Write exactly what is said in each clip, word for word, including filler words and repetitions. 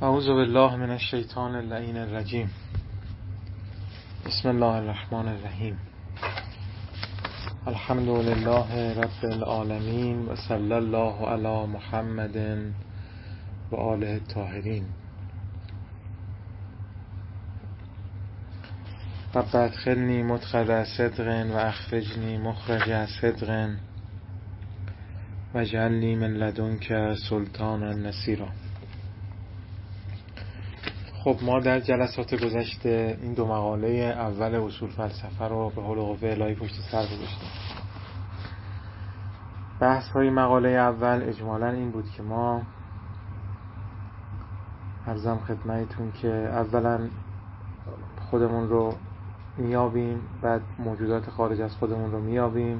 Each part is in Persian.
اعوذ بالله من الشیطان اللعین الرجیم. بسم الله الرحمن الرحیم. الحمد لله رب العالمین و صلی الله علی محمد و آله الطاهرین. رب ادخلنی مدخل صدق و اخرجنی مخرج صدق و اجعلنی من لدنک سلطانا نصیرا. خب ما در جلسات گذشته این دو مقاله اول اصول فلسفه رو به حول و قوه الهی پشت سر گذاشتیم. بحث های مقاله اول اجمالا این بود که ما عرضم خدمتتون که اولا خودمون رو میابیم، بعد موجودات خارج از خودمون رو میابیم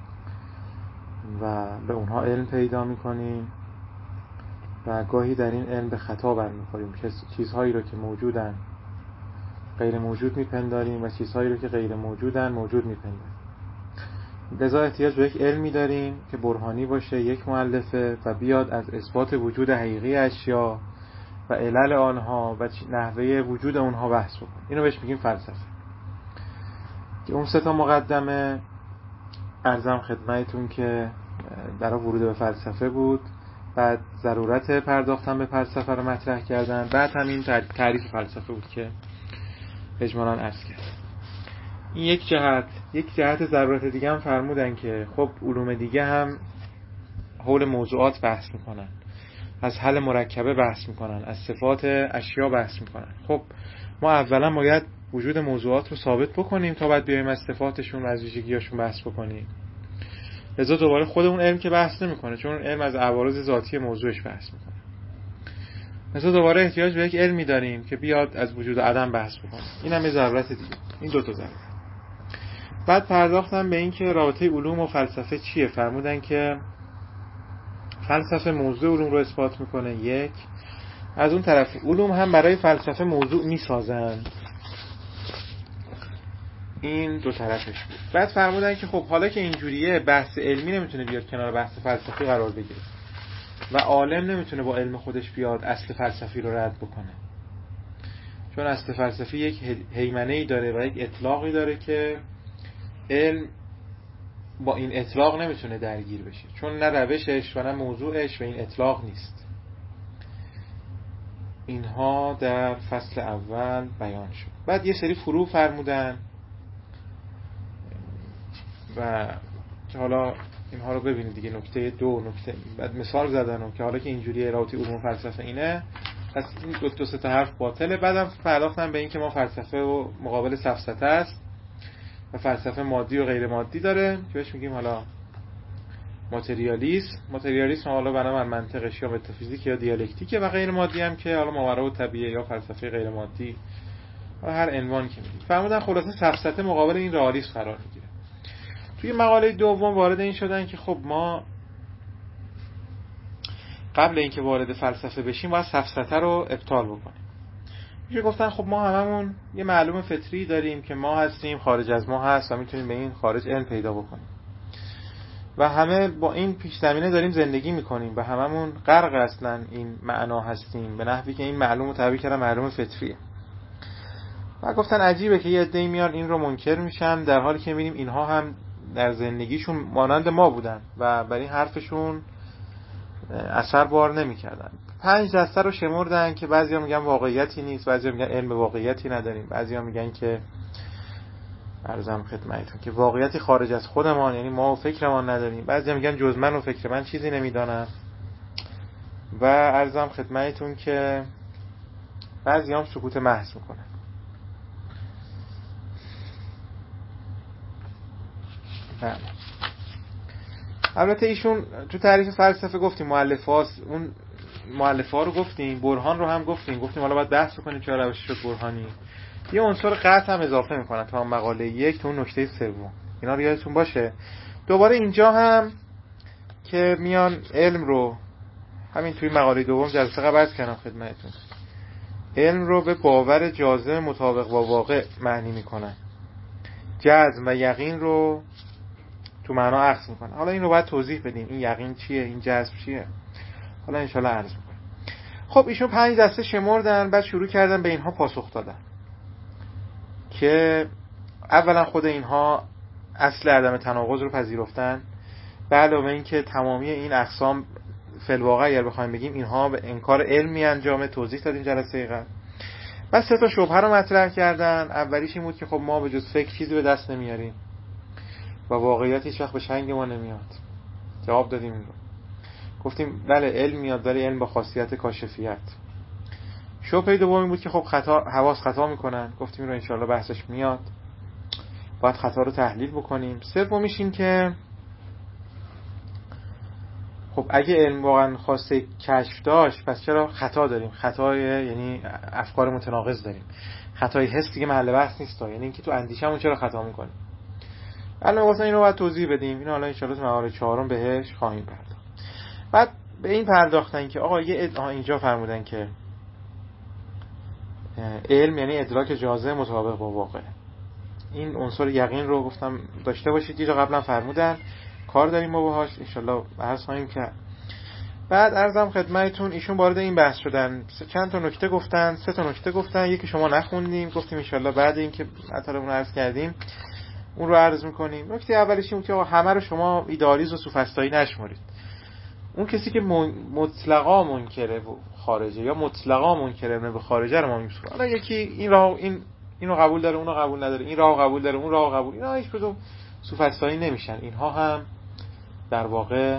و به اونها علم پیدا میکنیم و گاهی در این علم به خطا برمیخوریم. چیزهایی رو که موجودن غیر موجود میپنداریم و چیزهایی رو که غیر موجودن موجود میپنداریم. لذا احتیاج به یک علمی داریم که برهانی باشه، یک مؤلفه و بیاد از اثبات وجود حقیقی اشیا و علل آنها و نحوه وجود اونها بحث بکنه. اینو بهش میگیم فلسفه. که اون سه تا مقدمه عرضم خدمتتون که در ورود به فلسفه بود، بعد ضرورت پرداختن به فلسفه رو مطرح کردن، بعد همین تعریف فلسفه بود که اجمالاً عرض کرد. این یک جهت. یک جهت ضرورت دیگه هم فرمودن که خب علوم دیگه هم حول موضوعات بحث میکنن، از حل مرکبه بحث میکنن، از صفات اشیا بحث میکنن. خب ما اولا باید وجود موضوعات رو ثابت بکنیم تا بعد بیایم از صفاتشون و از ویژگیاشون بحث بکنیم. لذا دوباره خودمون علم که بحث نمیکنه، چون علم از عوارض ذاتی موضوعش بحث میکنه. لذا دوباره احتیاج به یک علمی داریم که بیاد از وجود عدم بحث بکنه. این هم یه ضرورت دیگه. این دو تا ضرورت. بعد پرداختن به این که رابطه علوم و فلسفه چیه. فرمودن که فلسفه موضوع علوم رو اثبات میکنه، یک. از اون طرف علوم هم برای فلسفه موضوع میسازن. این دو طرفش بود. بعد فرمودن که خب حالا که اینجوریه، بحث علمی نمیتونه بیاد کنار بحث فلسفی قرار بگیره و عالم نمیتونه با علم خودش بیاد اصل فلسفی رو رد بکنه، چون اصل فلسفی یک هیمنه‌ای داره و یک اطلاقی داره که علم با این اطلاق نمیتونه درگیر بشه، چون نه روشش و نه موضوعش و این اطلاق نیست. اینها در فصل اول بیان شد. بعد یه سری فروع فرمودن و که حالا اینها رو ببینید دیگه. نکته دو نکته بعد مثال زدن و که حالا که اینجوری رابطه علوم و فلسفه اینه، پس این دو تا سه تا حرف باطله. بعدم پرداختن به این که ما فلسفه و مقابل سفسطه است و فلسفه مادی و غیر مادی داره که بهش میگیم حالا ماتریالیسم. ماتریالیسم حالا بنابر منطقش یا متافیزیک یا دیالکتیک و غیر مادی هم که حالا ماورا و طبیعه یا فلسفه غیر مادی و هر عنوان که میگیم. فرمودن خلاصه سفسطه مقابل این رئالیسم قرار میگیره. توی مقاله دوم وارد این شدن که خب ما قبل اینکه وارد فلسفه بشیم باید سفسطه رو ابطال بکنیم. میشه گفتن خب ما هممون یه معلوم فطری داریم که ما هستیم، خارج از ما هست و میتونیم به این خارج علم پیدا بکنیم و همه با این پیش زمینه داریم زندگی میکنیم و هممون غرق اصلا این معنا هستیم به نحوی که این معلوم رو تعبیر کردن معلوم فطریه. و گفتن عجیبه که یه عده‌ای میان این رو منکر میشن در حالی که میبینیم اینها هم در زندگیشون مانند ما بودن و برای حرفشون اثر بار نمی‌کردن. پنج دسته رو شمردن که بعضیا میگن واقعیتی نیست، بعضیا میگن علم واقعیتی نداریم، بعضیا میگن که عرضم خدمتتون که واقعیتی خارج از خودمان، یعنی ما و فکرمان نداریم، بعضیا میگن جز من و فکر من چیزی نمیدانم و عرضم خدمتتون که بعضیا هم سکوت محض میکنن. بله. البته ایشون تو تعریف فلسفه گفتیم مؤلفات، اون مؤلفا رو گفتیم، برهان رو هم گفتیم گفتیم حالا باید بحث کنیم چرا روش شد برهانی. یه عنصر قطع هم اضافه میکنن تا مقاله یک تو اون نکته سوم. اینا رو یادتون باشه. دوباره اینجا هم که میان علم رو همین توی مقاله دوم جلسه قبل عرض کردم خدمتتون، علم رو به باور جازم مطابق با واقع معنی میکنن، جزم و یقین رو تو معنا عکس میکنه. حالا این رو باید توضیح بدیم این یقین چیه، این جذب چیه، حالا ان شاءالله عرض میکنم. خب ایشون پنج دسته شمردن، بعد شروع کردن به اینها پاسخ دادن که اولا خود اینها اصل عدم تناقض رو پذیرفتن، به علاوه این که تمامی این اقسام فی الواقع اگر بخوایم بگیم اینها به انکار علمی انجامه، توضیح دادیم جلسه قبل. بعد سه تا شبهه رو مطرح کردن. اولیش این بود که خب ما به جز فکر چیزی به دست نمیاریم و واقعیت هیچ وقت به شنگ ما نمیاد. جواب دادیم این رو، گفتیم بله علم میاد، ولی علم با خاصیت کاشفیت. شبهه دوم این بود که خب خطا، حواس خطا میکنن. گفتیم این رو انشالله بحثش میاد، باید خطا رو تحلیل بکنیم. سومیش این که خب اگه علم واقعا خواسته کشف داشت، پس چرا خطا داریم؟ خطای یعنی افکار متناقض داریم. خطای حس دیگه محل بحث نیست، یعنی اینکه تو اندیشه‌مون چرا خطا میکنیم. الان واسه اینو باید توضیح بدیم. اینو حالا ان شاء الله تو مقاله چهارم بهش خواهیم پرداخت. بعد به این پرداختن که آقا یه اد... اینجا فرمودن که علم یعنی ادراک جازه مطابق با واقع. این عنصر یقین رو گفتم داشته باشید، دیگه قبلا فرمودن، کار داریم ما باهاش ان شاء الله عرض خواهیم کرد. بعد عرضم خدمتتون ایشون وارد این بحث شدن، چند تا نکته گفتن، سه تا نکته گفتن، یکی شما نخوندیم، گفتیم ان شاء الله بعد اینکه مطلبمون رو عرض کردیم اون رو عرض می‌کنیم. نکته اولش این که آقا همه رو شما ایدالیسم و سوفسطایی نشمرید. اون کسی که مطلقاً منکره و خارجه یا مطلقاً منکره به خارجه رو ما می‌شمریم. حالا یکی این راه این اینو قبول داره، اونو قبول نداره، این راهو قبول داره، اون راهو قبول، اینا هیچ کدوم سوفسطایی نمیشن. اینها هم در واقع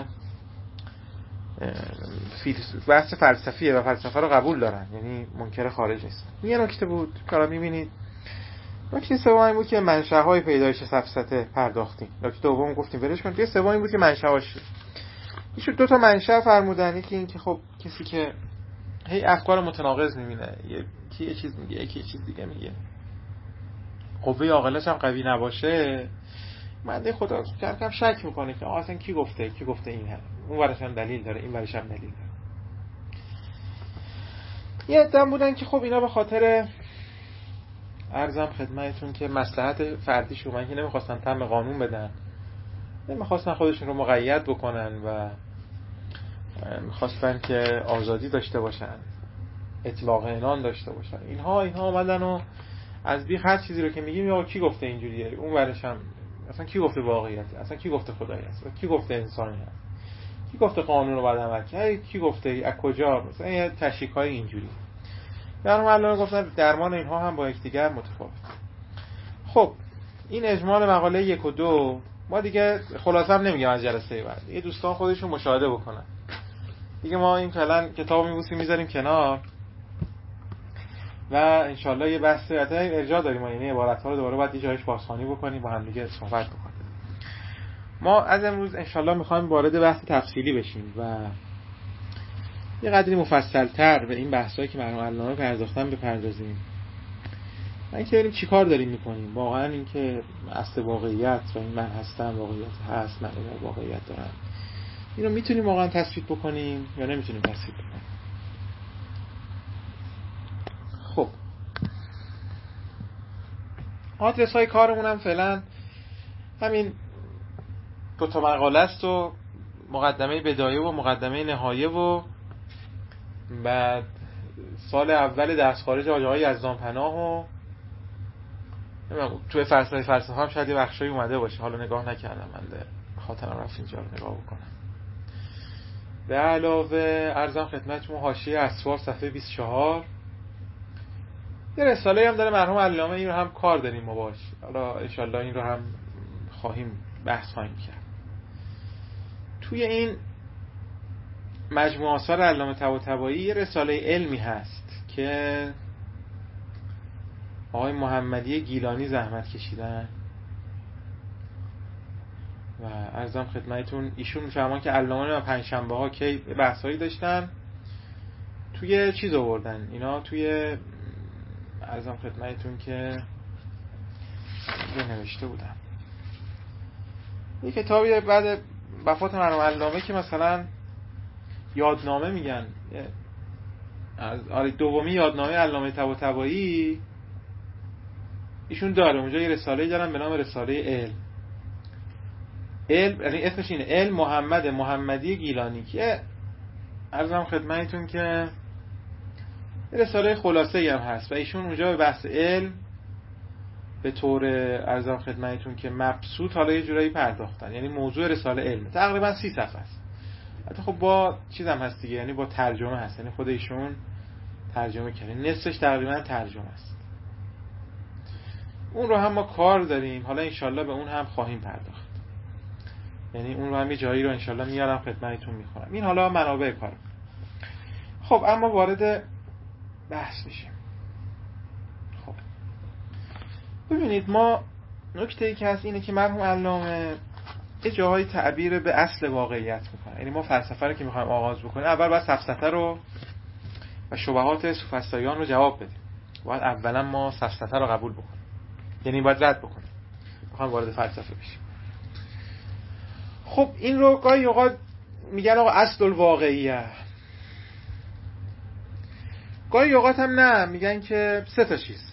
بحث فلسفیه و فلسفه رو قبول دارن، یعنی منکر خارج نیست. یه نکته بود که الان می‌بینید. نکته سوم بود که منشأهای پیدایش سفسطه پرداختیم. نکته دوم گفتیم ولش کن. یه سومی بود که منشأهاش ایشون دو تا منشأ فرمودن. یکی این که خب کسی که هی افکار متناقض می‌بینه، یکی یه چیز میگه، یکی یه چیز دیگه میگه، قوه عاقلش هم قوی نباشه، بنده خدا کم کم شک میکنه که آقا اصلا کی گفته کی گفته این هم اون ورش هم دلیل داره، این ورش هم دلیل داره. یه عده‌ام بودن که خب اینا به خاطر عرضم خدمتتون که مصلحت فردیشون، من که نمیخواستن تم قانون بدن، نمیخواستن خودشون رو مقید بکنن و میخواستن که آزادی داشته باشن، اطلاق عنان داشته باشن. اینها اینها اومدن و از بیخ هر چیزی رو که میگیم یا کی گفته اینجوریه، اون ورش هم اصلا کی گفته واقعیت، اصلا کی گفته خدایی هست، کی گفته انسانی هست، کی گفته قانون رو باید عمل کرد، کی گفته از کجا، مثلا یه تشریک‌های اینجوری. در مورد گفتن درمان اینها هم با یکدیگر متفاوت. خب این اجمال مقاله یک و دو ما دیگه خلاصه هم نمیگم از جلسه بعد، یه دوستان خودشون مشاهده بکنن دیگه. ما این فعلا کتابو میبوسیم میذاریم کنار و انشالله یه بحث حتی ارجاع داریم، ما یعنی عبارت‌ها رو دوباره باید یه جایش بازخوانی بکنیم، با هم دیگه صحبت بکنیم. ما از امروز انشالله میخوایم وارد بحث تفصیلی بشیم و یه قدری مفصل‌تر به این بحثایی که مرحوم علامه پرداختن بپردازیم. من اینکه ببینیم چیکار داریم میکنیم، واقعا اینکه اصل واقعیت و این من هستم واقعیت هست، من واقعیت دارم، اینو میتونیم واقعا تثبیت بکنیم یا نمیتونیم تثبیت بکنیم. خب آدرس های کارمون هم فعلا همین دو تا مقاله است و مقدمه بدایه و مقدمه نهایه و بعد سال اول درس خارج آقای یزدانپناه و توی فلسفه فلسفه هم شاید یه بخشایی اومده باشه، حالا نگاه نکردم، من خاطرم رفت اینجا رو نگاه بکنم. به علاوه عرضم خدمتتون حاشیه اسوار صفحه بیست و چهار یه رساله هم داره مرحوم علامه، این رو هم کار داریم ما باش، حالا ان شاءالله این رو هم خواهیم بحث خواهیم کرد. توی این مجموعه آثار علامه طباطبایی یه رساله علمی هست که آقای محمدی گیلانی زحمت کشیدن و عرضم خدمتتون ایشون میفهمن که علامه پنجشنبه ها که بحثایی داشتن توی چیز آوردن اینا، توی عرضم خدمتتون که یه نوشته بودن یه کتابی بعد وفات مرحوم علامه که مثلا یادنامه میگن، از دومی یادنامه علامه طباطبایی ایشون داره، اونجا یه رساله دارن به نام رساله علم. علم یعنی اسمش اینه، علم محمد محمدی گیلانی، که عرضم خدمتتون که رساله خلاصه‌ای هم هست و ایشون اونجا به بحث علم به طور عرضم خدمتتون که مبسوط حالا یه جورایی پرداختن. یعنی موضوع رساله علم تقریبا سی صفحه است. حتی خب با چیزم هست دیگه، یعنی با ترجمه هست، یعنی خود ایشون ترجمه کرده، نصفش تقریبا ترجمه است. اون رو هم ما کار داریم، حالا انشالله به اون هم خواهیم پرداخت. یعنی اون رو هم یه جایی رو انشالله میارم خدمتتون میخونم. این حالا منابع کارم. خب اما وارد بحث میشیم. خب ببینید، ما نکته ای که هست اینه که مرحوم علامه یه جاهای تعبیر به اصل واقعیت میکنه. یعنی ما فلسفه رو که میخوایم آغاز بکنیم، اول باید سفسطه رو و شبهات سوفسطائیان رو جواب بدیم. باید اولا ما سفسطه رو قبول بکنیم، یعنی باید رد بکنیم، میخوایم وارد فلسفه بشیم. خب این رو گاهی اوقات میگن آقا اصل الواقعیه، گاهی اوقات هم نه، میگن که سه تا چیز،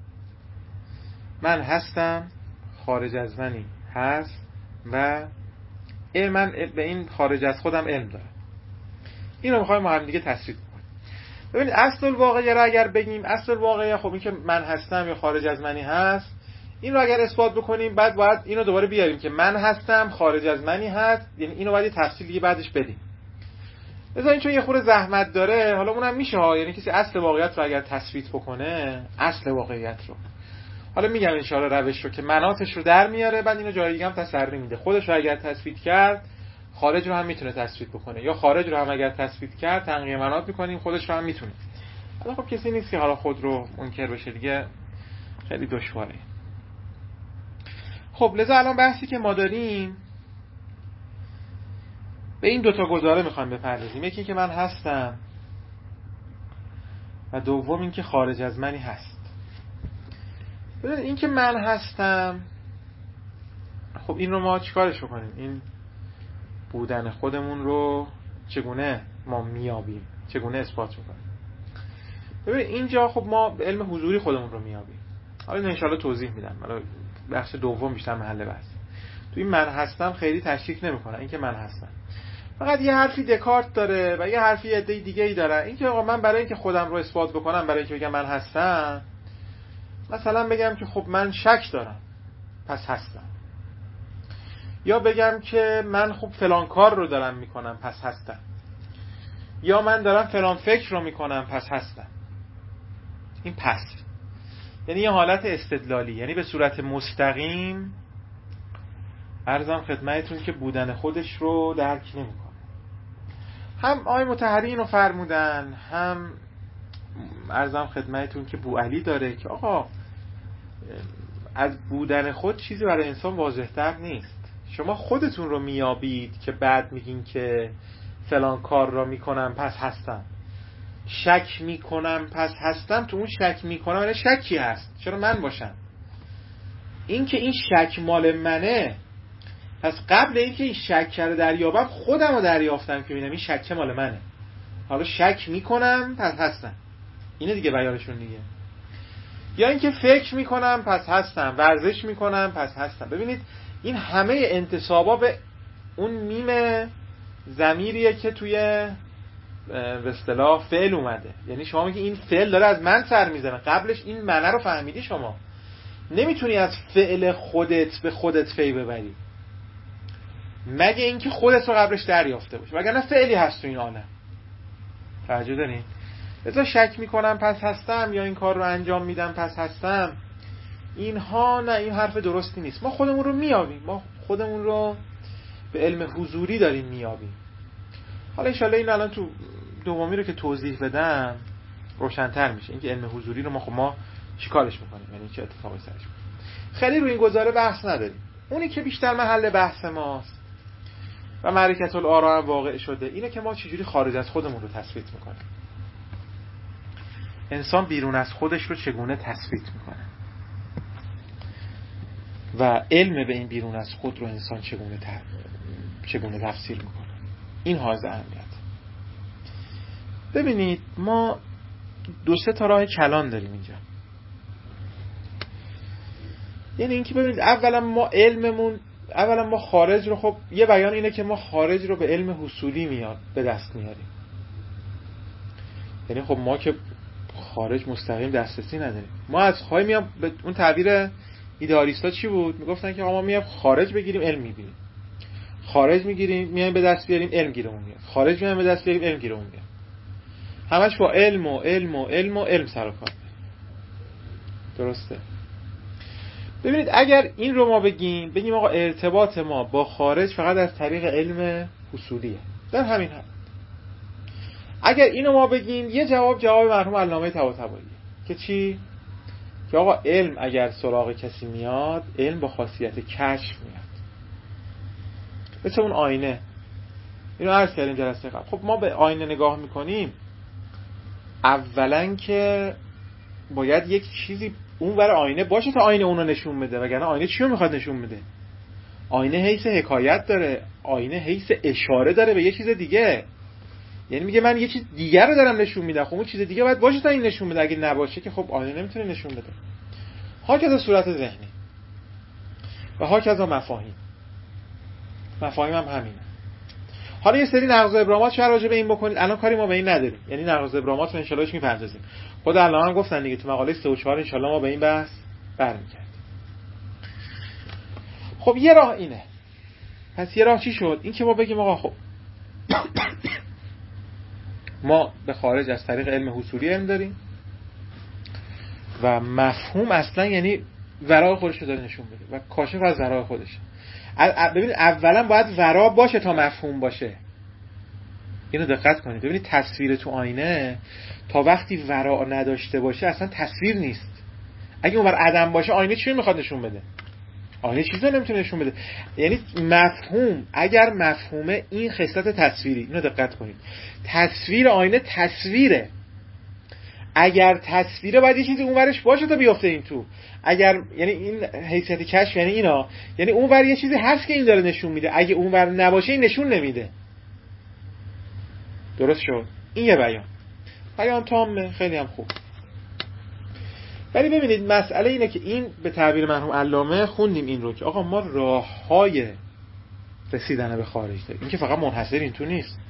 من هستم، خارج از منی هست و علم، من به این خارج از خودم علم دارم. این رو میخوایم ما هم دیگه تصریح کنیم. ببینید اصل الواقعیه رو اگر بگیم، اصل الواقعیه خب این که من هستم یا خارج از منی هست، این رو اگر اثبات بکنیم بعد باید اینو دوباره بیاریم که من هستم خارج از منی هست، یعنی اینو باید تفصیل دیگه بعدش بدیم. مثلا این چون یه خورده زحمت داره، حالا اونم میشه ها، یعنی کسی اصل واقعیت رو اگر تثبیت بکنه، اصل واقعیت رو، حالا میگم ان شاء الله روش رو که مناطش رو در میاره، بعد اینو جای دیگه هم تسری میده. خودش رو اگر تثبیت کرد، خارج رو هم میتونه تثبیت بکنه، یا خارج رو هم اگر تثبیت کرد تنقیه مناط میکنیم، خودش رو هم میتونه. حالا خب کسی نیست که حالا خود رو منکر بشه دیگه، خیلی دشواره. خب لذا الان بحثی که ما داریم به این دوتا گزاره میخوایم بپردازیم. یکی که من هستم و دوم این که خارج از منی هست. ببینید این که من هستم، خب این رو ما چیکارش بکنیم؟ این بودن خودمون رو چگونه ما میابیم؟ چگونه اثبات میکنیم؟ ببینید اینجا خب ما به علم حضوری خودمون رو میابیم. حالا این انشاءالله توضیح میدم، حالا بخش دوم بیشتر محل بحث. تو این من هستم خیلی تشریک نمیکنه این که من هستم، فقط یه حرفی دکارت داره و یه حرفی عده دیگه ای داره. این که آقا من برای اینکه خودم رو اثبات بکنم، برای اینکه بگم من هستم، مثلا بگم که خب من شک دارم پس هستم، یا بگم که من خب فلان کار رو دارم میکنم پس هستم، یا من دارم فلان فکر رو میکنم پس هستم. این پس یعنی یه حالت استدلالی، یعنی به صورت مستقیم عرضم خدمتتون که بودن خودش رو درک نمیکنه. هم آقای مطهری اینو فرمودن، هم عرضم خدمتتون که بوعلی داره که آقا از بودن خود چیزی برای انسان واضح‌تر نیست. شما خودتون رو میابید که بعد میگین که فلان کار را میکنم پس هستم، شک میکنم پس هستم. تو اون شک میکنم ولی شکی هست، چرا من باشم؟ این که این شک مال منه، پس قبل اینکه این شک رو دریابم خودم رو دریافتم که ببینم این شک مال منه، حالا شک میکنم پس هستم. اینه دیگه بیانشون دیگه. یا اینکه فکر میکنم پس هستم، ورزش میکنم پس هستم. ببینید این همه انتسابا به اون میم ضمیریه که توی به اصطلاح فعل اومده. یعنی شما میگی این فعل داره از من سر میزنه، قبلش این منه رو فهمیدی. شما نمیتونی از فعل خودت به خودت فی ببری مگه اینکه خودت رو قبلش دریافته باشی، وگرنه فعلی هست تو این عالم. توجه دارین؟ لذا شک میکنم پس هستم، یا این کار رو انجام میدم پس هستم، اینها نه، این حرف درستی نیست. ما خودمون رو میابیم، ما خودمون رو به علم حضوری داریم میابیم. حالا انشالله این الان تو دومی رو که توضیح بدم روشن‌تر میشه، اینکه علم حضوری رو ما خب ما چیکارش میکنیم، یعنی چه اتفاقی سرش میکنیم. خیلی روی این گزاره بحث نداریم. اونی که بیشتر محل بحث ماست و معرکت الآراء هم واقع شده اینه که ما چجوری خارج از خودمون رو تثبیت میکنیم. انسان بیرون از خودش رو چگونه تثبیت میکنه و علم به این بیرون از خود رو انسان چگونه تر... چگونه تفسیر میکنه. این حائز اهمیت. ببینید ما دو سه تا راه کلان داریم اینجا. یعنی اینکه ببینید اولا ما علممون، اولا ما خارج رو، خب یه بیان اینه که ما خارج رو به علم حصولی میاد به دست میاریم. یعنی خب ما که خارج مستقیم دسترسی نداریم. ما از خواهی میام به اون تعبیر ایدئالیستا چی بود؟ میگفتن که آقا ما میام خارج بگیریم علم میبینیم، خارج میگیریم میایم به دست بیاریم علم گیرمون میاد، خارج میایم به دست بیاریم علم گیرمون میاد. همش با علم و علم و علم و علم سر و کار. درسته؟ ببینید اگر این رو ما بگیم بگیم آقا ارتباط ما با خارج فقط از طریق علم حصولیه، در همین حد. اگر اینو ما بگیم یه جواب جواب مرحوم علامه طباطبایی که چی؟ که آقا علم اگر سراغ کسی میاد علم با خاصیت کشف میاد، مثل اون آینه. اینو عرض کردیم جلسه قبل. خب ما به آینه نگاه میکنیم، اولا که باید یک چیزی اون ور آینه باشه تا آینه اونو نشون بده، وگرنه آینه چی رو میخواد نشون بده؟ آینه حیث حکایت داره، آینه حیث اشاره داره به یه چیز دیگه. یعنی میگه من یه چیز دیگه رو دارم نشون میدم، خب اون چیز دیگه باید باشه تا این نشون بده. اگه نباشه که خب آینه نمیتونه نشون بده. هاکذا صورت ذهنی و هاکذا مفاهیم. مفاهیم هم همینه. حالا یه سری نقض و ابرامات چرا راجع به این بکنید؟ الان کاری ما به این نداریم. یعنی نقض و ابرامات رو ان شاء الله میپردازیم. خود علامه هم گفتن دیگه تو مقاله سه و چهار ان شاء الله ما به این بحث برمیگردیم. خب یه راه اینه. پس یه راه چی شد؟ این که ما بگیم آقا خب ما به خارج از طریق علم حصولی علم داریم و مفهوم اصلا یعنی ورای خودش رو داره نشون بده و کاشف از ورای خودشه. ببینید اولا باید ورا باشه تا مفهوم باشه. اینو دقت کنید. ببینید تصویر تو آینه تا وقتی ورا نداشته باشه اصلا تصویر نیست. اگه اونور عدم باشه آینه چی میخواد نشون بده؟ آینه چیزی نمیتونه نشون بده. یعنی مفهوم اگر مفهومه این خصلت تصویری، اینو دقت کنید. تصویر آینه تصویره. اگر تصویره باید یه چیزی اونورش باشه تا بیافته این تو. اگر یعنی این حیثیت کشف یعنی اینا، یعنی اونور یه چیزی هست که این داره نشون میده. اگه اونور نباشه این نشون نمیده. درست شد؟ این یه بیان. بیان تامه، خیلی هم خوب. ولی ببینید مسئله اینه که این به تعبیر مرحوم علامه خوندیم این رو که آقا ما راه‌های رسیدن به خارج داریم. این که فقط منحصر این تو نیست.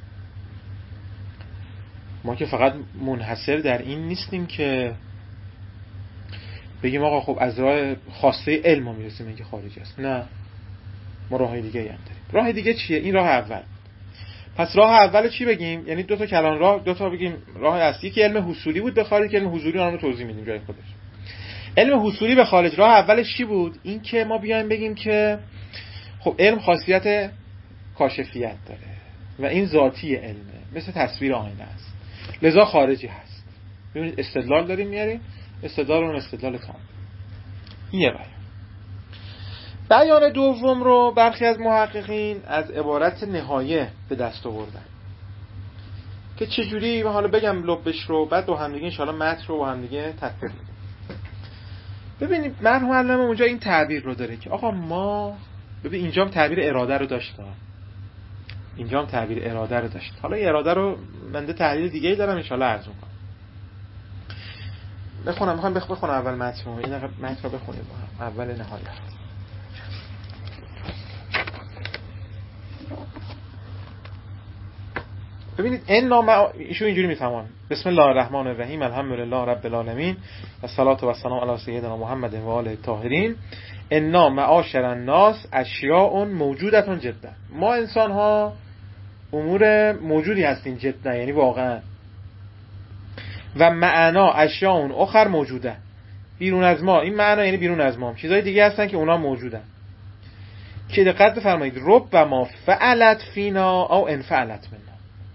ما که فقط منحصر در این نیستیم که بگیم آقا خب از راه خاصه علم ما میرسیم اینکه خارج است. نه، ما راه‌های دیگه هم داریم. راه دیگه چیه؟ این راه اول. پس راه اول چی بگیم؟ یعنی دو تا کلان راه، دو تا بگیم راه اصلی که علم حصولی بود به خارج، که علم حضوری اون رو توضیح میدیم جای خودش. علم حصولی به خارج راه اولش چی بود؟ این که ما بیایم بگیم که خب علم خاصیت کاشفیت داره و این ذاتی علمه، مثل تصویر آینه است، لذا خارجی هست. ببینید استدلال داریم میاریم، استدلال اون استدلال تام. این یه بیان. بیان دوم رو برخی از محققین از عبارت نهایه به دست آوردن که چجوری، حالا بگم لبش رو بعد با هم دیگه ان شاء الله متن رو با هم دیگه تطبیق میدیم. ببینید مرحوم علامه اونجا این تعبیر رو داره که آقا ما ببین اینجا هم تعبیر اراده رو داشت، اینجا هم تعبیر اراده رو داشت. حالا این اراده رو من ده تحلیل دیگه ای دارم ان شاء الله عرض می‌کنم. بخونم، میخوام بخونم اول متن رو، این متن رو بخونید با هم. اول نهایت. ببینید ان نام ایشو اینجوری میفهمن: بسم الله الرحمن الرحیم، الحمدلله رب العالمین و الصلاه و السلام علی سیدنا محمد و آله الطاهرین. انا معاشر الناس اشیاء موجوده جدا. ما انسان ها امور موجودی هستیم جدا، یعنی واقعا. و معنا اشیاء اخر موجوده، بیرون از ما. این معنا یعنی بیرون از ما چیزای دیگه هستن که اونا موجودن. که دقت بفرمایید: رب ما فعلت فینا او انفعلت منا.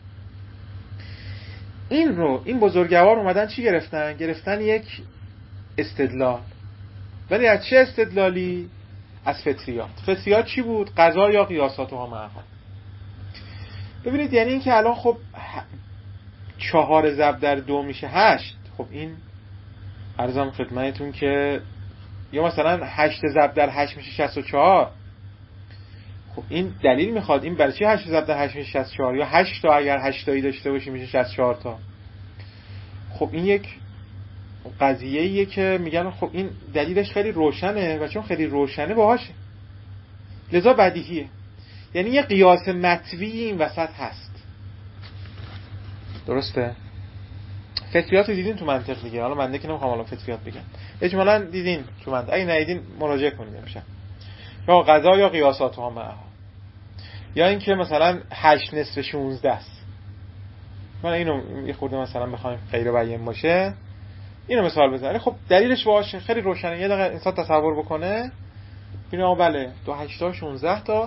این رو این بزرگوار اومدن چی گرفتن؟ گرفتن یک استدلال. ولی از چه استدلالی؟ از فطریات. فطریات چی بود؟ قضا یا قیاسات ها معها. ببینید یعنی این که الان خب چهار ضرب در دو میشه هشت. خب این عرضم خدمتتون که یا مثلا هشت ضرب در هشت میشه شصت و چهار. خب این دلیل میخواد این برای چی هشت ضرب در هشت میشه شصت و چهار، یا هشت تا اگر هشت تایی داشته باشی میشه شصت و چهار تا. خب این یک قضیه‌ایه که میگن خب این دلیلش خیلی روشنه و چون خیلی روشنه باهاشه لذا بدیهیه. یعنی یه قیاس مطوی این وسط هست. درسته؟ فطریات رو دیدین تو منطق دیگه، حالا من که نمیخوام حالا فطریات بگم، اجمالاً دیدین تو منطق. اگه ندیدین مراجعه کنید امشب. یا قضا یا قیاسات ها معها، یا اینکه مثلا هشت نصف شانزده است. من اینو یه خورده مثلا بخوایم غیر بیان باشه اینو مثال بزنم، خب دلیلش باشه خیلی روشنه، یه دقیقه انسان تصور بکنه ببینه آ بله دو هشت تا شانزده تا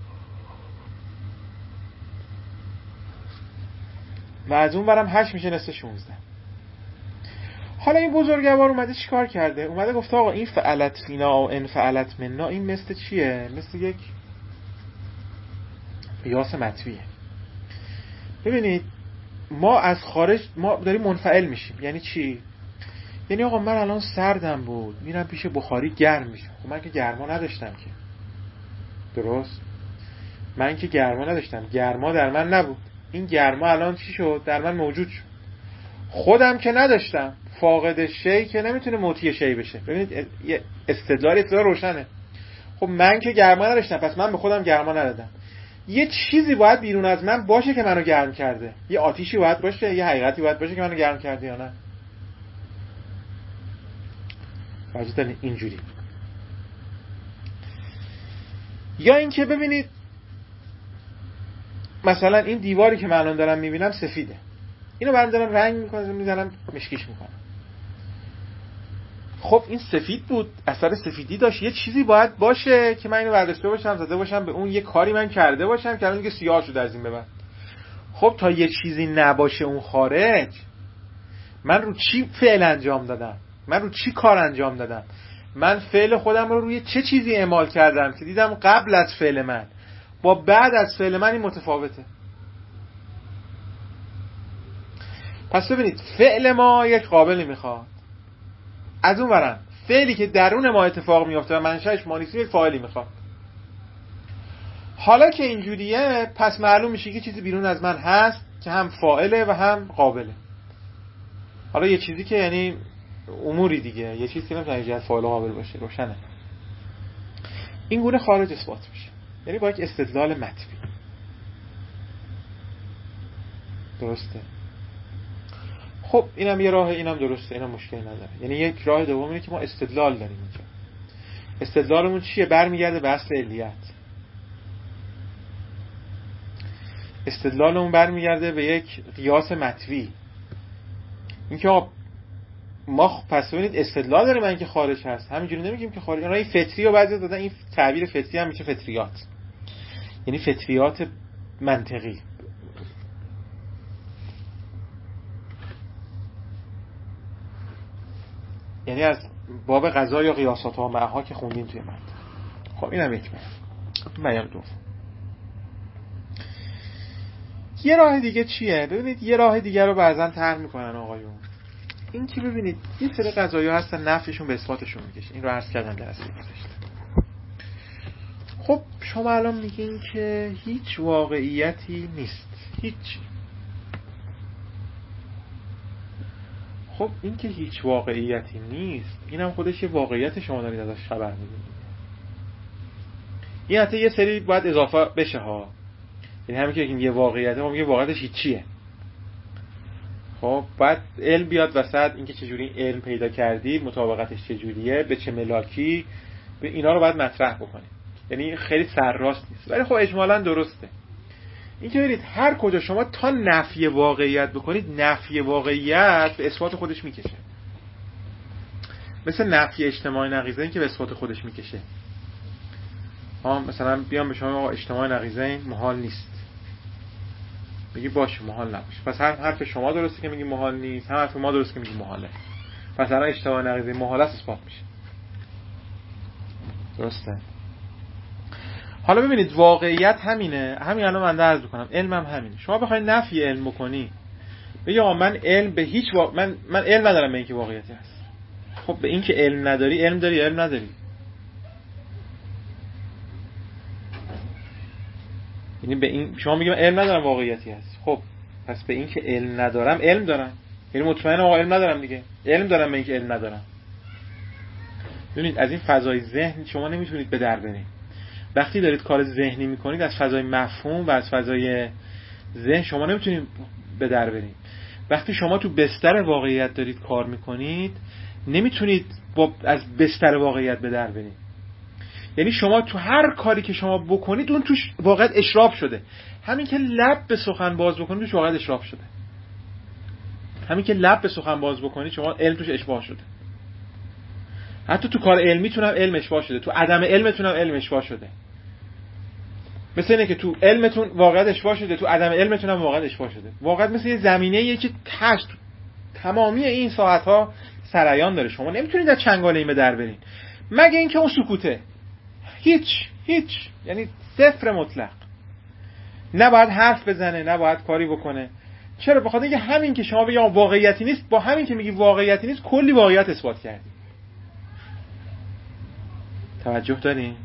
و از اون برم هشت میشه نصف شانزده. حالا این بزرگوار اومده چیکار کرده؟ اومده گفته آقا این فعلت فینا و ان فعلت منا این مثل چیه؟ مثل یک قیاس مطویه. ببینید ما از خارج ما داریم منفعل میشیم. یعنی چی؟ یعنی آقا من الان سردم بود میرم پیش بخاری گرم میشم. خب من که گرما نداشتم که، درست؟ من که گرما نداشتم، گرما در من نبود. این گرما الان چی شد؟ در من موجود شد. خودم که نداشتم، فاقد شی که نمیتونه موتی شی بشه. ببینید استدلال استدلال روشنه. خب من که گرما نداشتم پس من به خودم گرما ندادم. یه چیزی باید بیرون از من باشه که منو گرم کرده. یه آتیشی باید باشه، یه حقیقتی باید باشه که منو گرم کرده یا نه. واجدن اینجوری. یا اینکه ببینید مثلا این دیواری که من الان دارم میبینم سفیده، اینو برام دارم رنگ میکنم میذارم مشکیش میکنم. خب این سفید بود، اثر سفیدی داشت، یه چیزی باید باشه که من اینو برداشته باشم زده باشم به اون، یه کاری من کرده باشم که الان دیگه سیاه شده از این به بعد. خب تا یه چیزی نباشه اون خارج، من رو چی فعل انجام دادم؟ من رو چی کار انجام دادم؟ من فعل خودم رو روی چه چیزی اعمال کردم که دیدم قبل از فعل من با بعد از فعل من این متفاوته. پس ببینید فعل ما یک قابلی میخواد، از اون ورم فعلی که درون ما اتفاق میفته و منشأش ما نیست یک فاعلی میخواد. حالا که اینجوریه پس معلوم میشه که چیزی بیرون از من هست که هم فاعله و هم قابله. حالا یه چیزی که یعنی اموری دیگه، یه چیزی که نمیتونه جهت فاعل و قابل باشه، روشنه. این گونه خارج اثبات میشه، یعنی با یک استدلال مطبی. درسته؟ خب اینم یه راه، اینم درسته، اینم مشکلی نداره. یعنی یک راه دوم اینه که ما استدلال داریم اینجا. استدلالمون چیه؟ برمیگرده به اصل علیت. استدلالمون برمیگرده به یک قیاس مطوی. اینکه ما پس ببینید استدلال داریم اینکه خارج هست، همینجوری نمیگیم که خارج. اینا این فطری و بعضی دادن این تعبیر فطری هم میشه فطریات، یعنی فطریات منطقی. یعنی از باب قضا یا قیاسات ها معها که خوندین توی منطق. خب اینم یک بیان. بیان دوم. یه راه دیگه چیه؟ ببینید یه راه دیگه رو بعضن طرح میکنن آقایون. این که ببینید یه سری قضایا هستن نفیشون به اثباتشون میکشه. این رو عرض کردم در اصل گذاشته. خب شما الان میگین که هیچ واقعیتی نیست، هیچ. خب این که هیچ واقعیتی نیست اینم خودش یه واقعیت شما دارید ازش خبر میدید. این حتی یه سری باید اضافه بشه ها. یعنی همین که یه واقعیته ما میگه واقعیتش هیچیه. خب بعد علم بیاد وسط، اینکه چجوری علم پیدا کردی، مطابقتش چجوریه، به چه ملاکی، به اینا رو باید مطرح بکنید. یعنی خیلی سرراست نیست ولی خب اجمالاً درسته. این که برید هر کجا شما تا نفی واقعیت بکنید، نفی واقعیت به اثبات خودش میکشه. مثل نفی اجتماع نقیضین که به اثبات خودش میکشه. ها مثلا بیام به شما اجتماع نقیضین محال نیست، میگی باشه محال نباشه، پس هم حرف شما درسته که میگی محال نیست، هم حرف ما درسته که میگی محاله، پس الان اجتماع نقیضین محال است اثبات میشه. درسته؟ حالا ببینید واقعیت همینه، همین الان من عرض میکنم، علم هم همینه. شما بخواید نفی علم بکنی بگی آقا من علم به هیچ وا... من من علم ندارم به اینکه واقعیتی هست. خب به اینکه علم نداری، علم داری یا علم نداری؟ یعنی به این شما میگم علم ندارم واقعیتی هست. خب پس به اینکه علم ندارم علم دارم، یعنی مطمئنم آقا علم ندارم دیگه، علم دارم به اینکه علم ندارم. ببینید از این فضای ذهن شما نمیتونید به در برید. وقتی دارید کار ذهنی میکنید از فضای مفهوم و از فضای ذهن شما نمیتونید به در برید. وقتی شما تو بستر واقعیت دارید کار میکنید نمیتونید با از بستر واقعیت به در برید. یعنی شما تو هر کاری که شما بکنید اون توش واقعیت اشراف شده. همین که لب به سخن باز بکنید توش واقعیت اشراف شده. همین که لب به سخن باز بکنید شما علم توش اشباع شده. حتی تو کار علمیتون هم علم اشباع شده، تو عدم علمتون هم علم اشباع شده. مثل اینه که تو علمتون واقعیت اشباع شده، تو عدم علمتون هم واقعیت اشباع شده. واقعیت مثل یه زمینه‌ایه که تشت تمامی این ساعت‌ها سرایان داره. شما نمیتونید از چنگال این به در برین مگه اینکه اون سکوته. هیچ هیچ یعنی صفر مطلق. نباید حرف بزنه، نباید کاری بکنه. چرا؟ بخاطر اینکه همین که شما بگی واقعیتی نیست، با همین که میگی واقعیتی نیست کلی واقعیت اثبات کردی. توجه دارین؟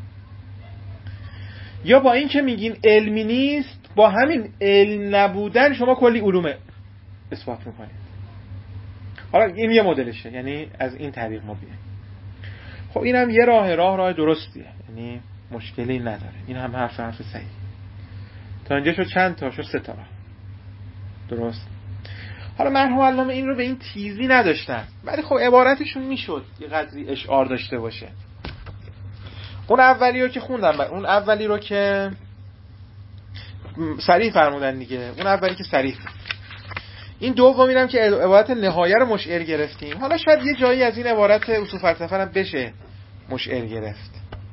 یا با این که میگین علمی نیست، با همین علم نبودن شما کلی علوم اثبات میکنید. حالا این یه مدلشه، یعنی از این طریق ما بیایم. خب این هم یه راه راه راه درستیه، یعنی مشکلی نداره. این هم حرف حرف صحیح. تا اینجا شد چند تا؟ شد سه تا. درست. حالا مرحوم علامه این رو به این تیزی نداشتن، ولی خب عبارتشون میشد یه قدری اشعار داشته باشه. اون اولی رو که خوندم، اون اولی رو که صریح فرمودن دیگه، اون اولی که صریح. این دومی هم که عبارت نهایه رو مشعر گرفتیم. حالا شاید یه جایی از این عبارت اصول فلسفه هم بشه مشعر گرفت.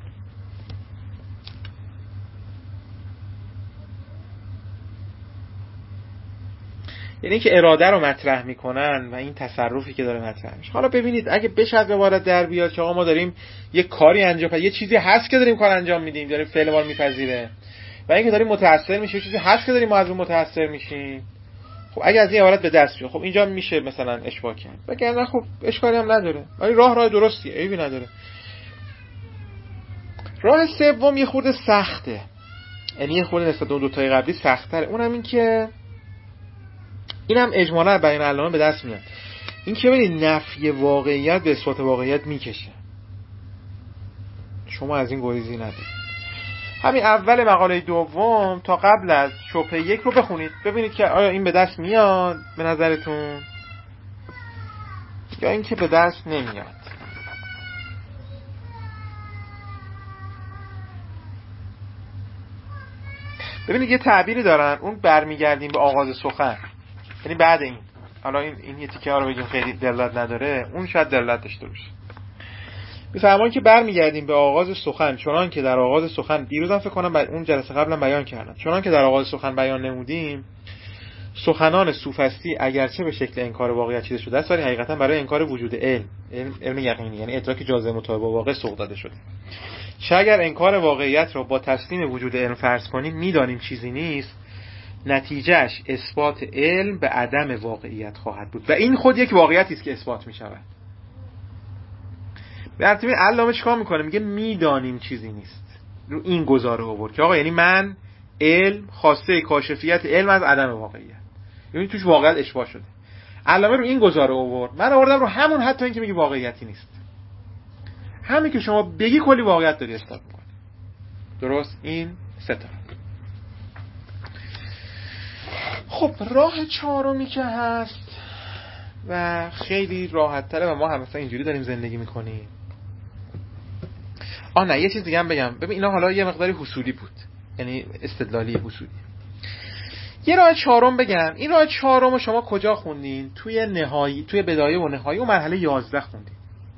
یعنی که اراده رو مطرح میکنن و این تصرفی که داره مطرح میشه. حالا ببینید اگه بشه از عبارت در بیاد که آقا ما داریم یه کاری انجام میدیم، یه چیزی هست که داریم کار انجام میدیم، داریم فعل ما رو میپذیره، و اینکه داریم متأثر میشیم، چیزی هست که داریم ما از اون متأثر میشیم. خب اگه از این عبارت به دست بیاد، خب اینجا میشه مثلا اشباع کرد. وگرنه خب اشکالی هم نداره. ولی راه راه درستیه، عیبی نداره. راه سوم یه خورده سخته. یعنی یه خورده نسبت به اون دو تای قبلی سخت‌تره. اونم این که اینم اجمالا بیان علامه به دست میاد. این که ببینید نفی واقعیت به اثبات واقعیت میکشه. شما از این گریزی ندارید. همین اول مقاله دوم تا قبل از شبهه یک رو بخونید ببینید که آیا این به دست میاد به نظرتون یا این که به دست نمیاد. ببینید یه تعبیری دارن، اون برمیگردیم به آغاز سخن، یعنی بعد این. حالا این این یه تیکه ها رو بگیم خیلی دلالت نداره، اون شاید دلالت داشته باشه. میفهمون که برمیگردیم به آغاز سخن، چنان که در آغاز سخن دیروزم فکر کنم بعد اون جلسه قبلا بیان کردم، چنان که در آغاز سخن بیان نمودیم، سخنان سوفسطی اگرچه به شکل انکار واقعیت چیده شده است، ولی حقیقتا برای انکار وجود علم علم, علم یقینی، یعنی ادراک جازم مطابق با واقع سوق داده شده. چه اگر انکار واقعیت را با تسلیم وجود علم فرض کنیم، میدانیم چیزی نیست، نتیجهش اثبات علم به عدم واقعیت خواهد بود و این خود یک واقعیتی است که اثبات می شود. به ترتیب علامه چیکار میکنه؟ میگه میدانیم چیزی نیست. رو این گزاره آورد که آقا یعنی من علم خواسته کاشفیت علم از عدم واقعیت، یعنی توش واقعیت اشباع شده. علامه رو این گزاره آورد، من آوردم رو همون، حتی اینکه میگه واقعیتی نیست. همین که شما بگی کلی واقعیت داری اثبات میکنه. درست؟ این سه تا. خب راه چهارمی که هست و خیلی راحت تره و ما هم مثلا اینجوری داریم زندگی میکنیم. آه نه یه چیز دیگه هم بگم. ببین اینا حالا یه مقداری حصولی بود، یعنی استدلالی حصولی. یه راه چهارم بگم. این راه چهارم رو شما کجا خوندین؟ توی نهایی، توی بدایه و نهایی و مرحله یازده خوندین.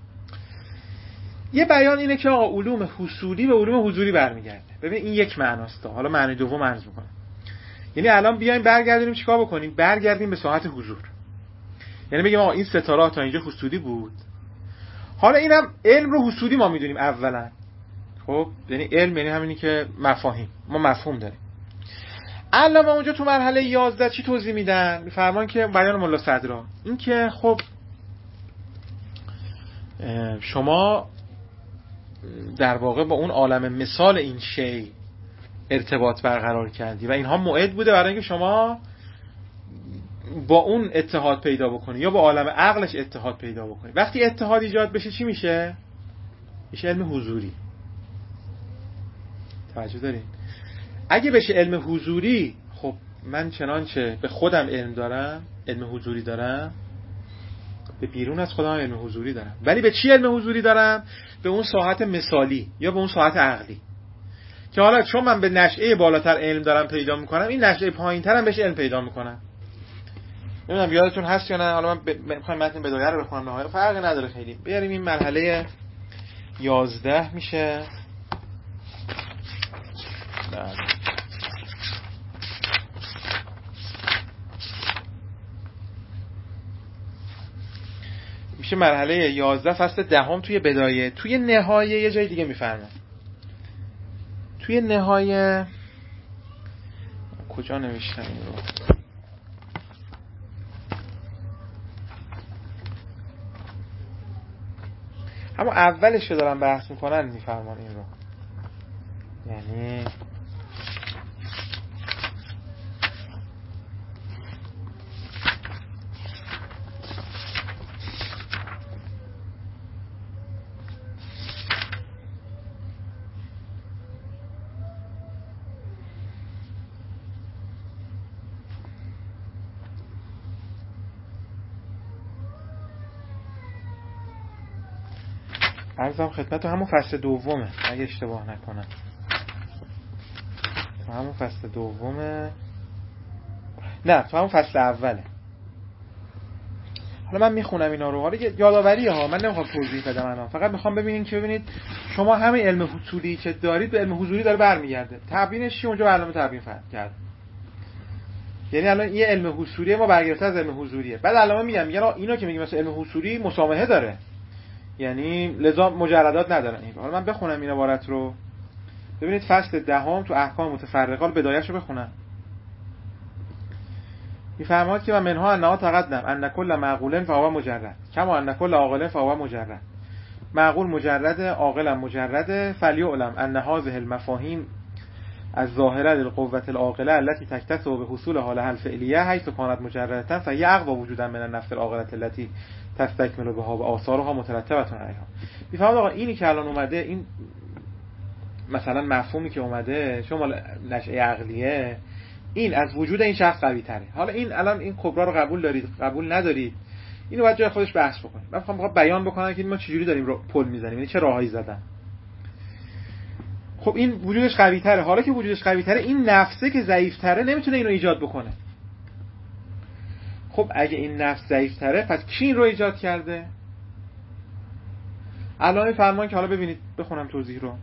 یه بیان اینه که آقا علوم حصولی به علوم حضوری برمیگرده. ببین این یک معناست. حالا معنی دوم عرض میکنم. یعنی الان بیایم برگردیم چیکار بکنیم؟ برگردیم به ساحت حضور. یعنی بگیم آقا این ستاره تا اینجا حصولی بود. حالا اینم علم رو حصولی ما میدونیم اولا. خب یعنی علم یعنی همینی که مفاهیم، ما مفهوم داریم. علامه اونجا تو مرحله یازده چی توضیح میدن؟ میفرمان که بیان ملا صدرا این که خب شما در واقع با اون عالم مثال این شی ارتباط برقرار کردی و اینها موعد بوده برای اینکه شما با اون اتحاد پیدا بکنی یا با عالم عقلش اتحاد پیدا بکنی. وقتی اتحاد ایجاد بشه چی میشه؟ میشه علم حضوری. توجه دارین؟ اگه بشه علم حضوری، خب من چنانچه به خودم علم دارم علم حضوری دارم؟ به بیرون از خودم علم حضوری دارم. ولی به چی علم حضوری دارم؟ به اون ساحت مثالی یا به اون ساحت عقلی، که حالا چون من به نشأه بالاتر علم دارم پیدا میکنم، این نشأه پایین‌تر هم بهش علم پیدا میکنم. نمیدونم یادتون هست یا نه، حالا من میخوام متن بدایه رو بخونم، نهایت فرقی نداره خیلی. بیاریم این مرحله یازده میشه. نه. میشه مرحله یازده فصل دهم توی بدایه. توی نهایه یه جای دیگه میفرمه. توی نهایه کجا نوشتم این رو؟ اما اولش که دارم بحث میکنن میفرمان این رو، یعنی عرضم خدمت تو همون فصل دومه اگه اشتباه نکنم، تو همون فصل دومه، نه تو همون فصل اوله. حالا من میخونم اینا رو، حالا یادآوریه ها، من نمیخوام توضیح بدم الان، فقط میخوام ببینین که ببینید شما همه علم حصولی که دارید به علم حضوری داره برمیگرده. تبیینش چی اونجا برنامه تبیین کرد، یعنی الان یه علم حصولی ما برگرفته از علم حضوریه. بعد الان میگم میگن اینو که میگیم مثلا علم حصولی مسامحه داره، یعنی لزوم مجردات ندارن. این حالا من بخونم این عبارت رو، ببینید فصل دهم تو احکام متفرقه، بدایه‌شو بخونم. میفرماید که منها انها تقدم ان کل معقول فهو مجرد کما ان کل عاقل فهو مجرد. معقول مجرد، عاقل مجرد. فلیعلم ان هذه المفاهیم از ظاهره القوة العاقله التي تكتسب به حصول حالها الفعلیه حيث كانت مجرده فهي اقوى وجودا من النفس العاقله التي تستكمل بها و آثارها مترتبه علیها. میفهمید آقا اینی که الان اومده، این مثلا مفهومی که اومده شما نشأه عقلیه، این از وجود این شخص قوی تره. حالا این الان این کبرا رو قبول دارید قبول ندارید، اینو باید جای خودش بحث بکنیم. من میخوام بیان بکنم که ما چجوری داریم رو پل میزنیم، یعنی چه راهایی زدن. خب این وجودش قوی تره، حالا که وجودش قوی تره، این نفسه که ضعیف تره نمیتونه اینو ایجاد بکنه. خب اگه این نفس ضعیف تره، پس کی این رو ایجاد کرده؟ الان فرمان که حالا ببینید، بخونم توضیح رو.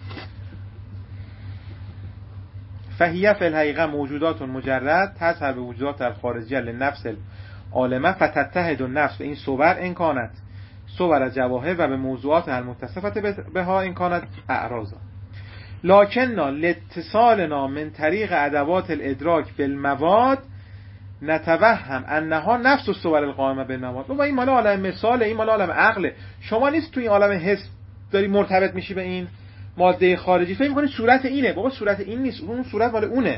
فهیه فی الحقیقه موجودات مجرد تظهر به وجودات الخارجیه لنفس العالمه فتتحد النفس به این صور انکانت صور از جواهر و به موضوعات المتصفت بها انکانت اعراضا لکننا لاتصالنا من طریق ادوات الادراک بالمواد نتوهم انها نفس الصور القائمه بالمواد. و این مال عالم مثال، این مال عالم عقله. شما نیست تو این عالم حس داری مرتبط میشی به این ماده خارجی، فکر می‌کنی صورت اینه. بابا صورت این نیست، اون صورت مال اونه.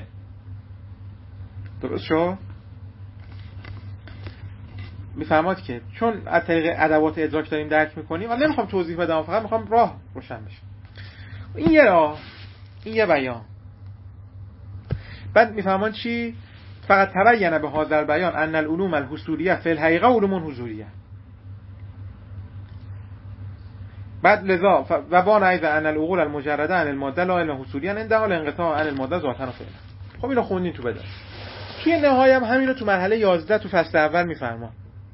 درست شو؟ میفهمید که چون از طریق ادوات ادراک داریم درک میکنیم، من نمیخوام توضیح بدم، فقط میخوام راه روشن بشه. این یه راه، این یه بیان. بعد میفهمن چی؟ فقط تبین به هذا بیان ان العلوم الحصولیه فی الحقیقه علوم حضوریه. بعد لذا و بان ایضا ان العقول المجرده عن الماده لا علم حصولیه عندها الانقطاع عن الماده ذاتا و فعلا. خب اینو خوندین تو بدن. توی نهایه هم همین رو تو مرحله یازده تو فصل اول میفرما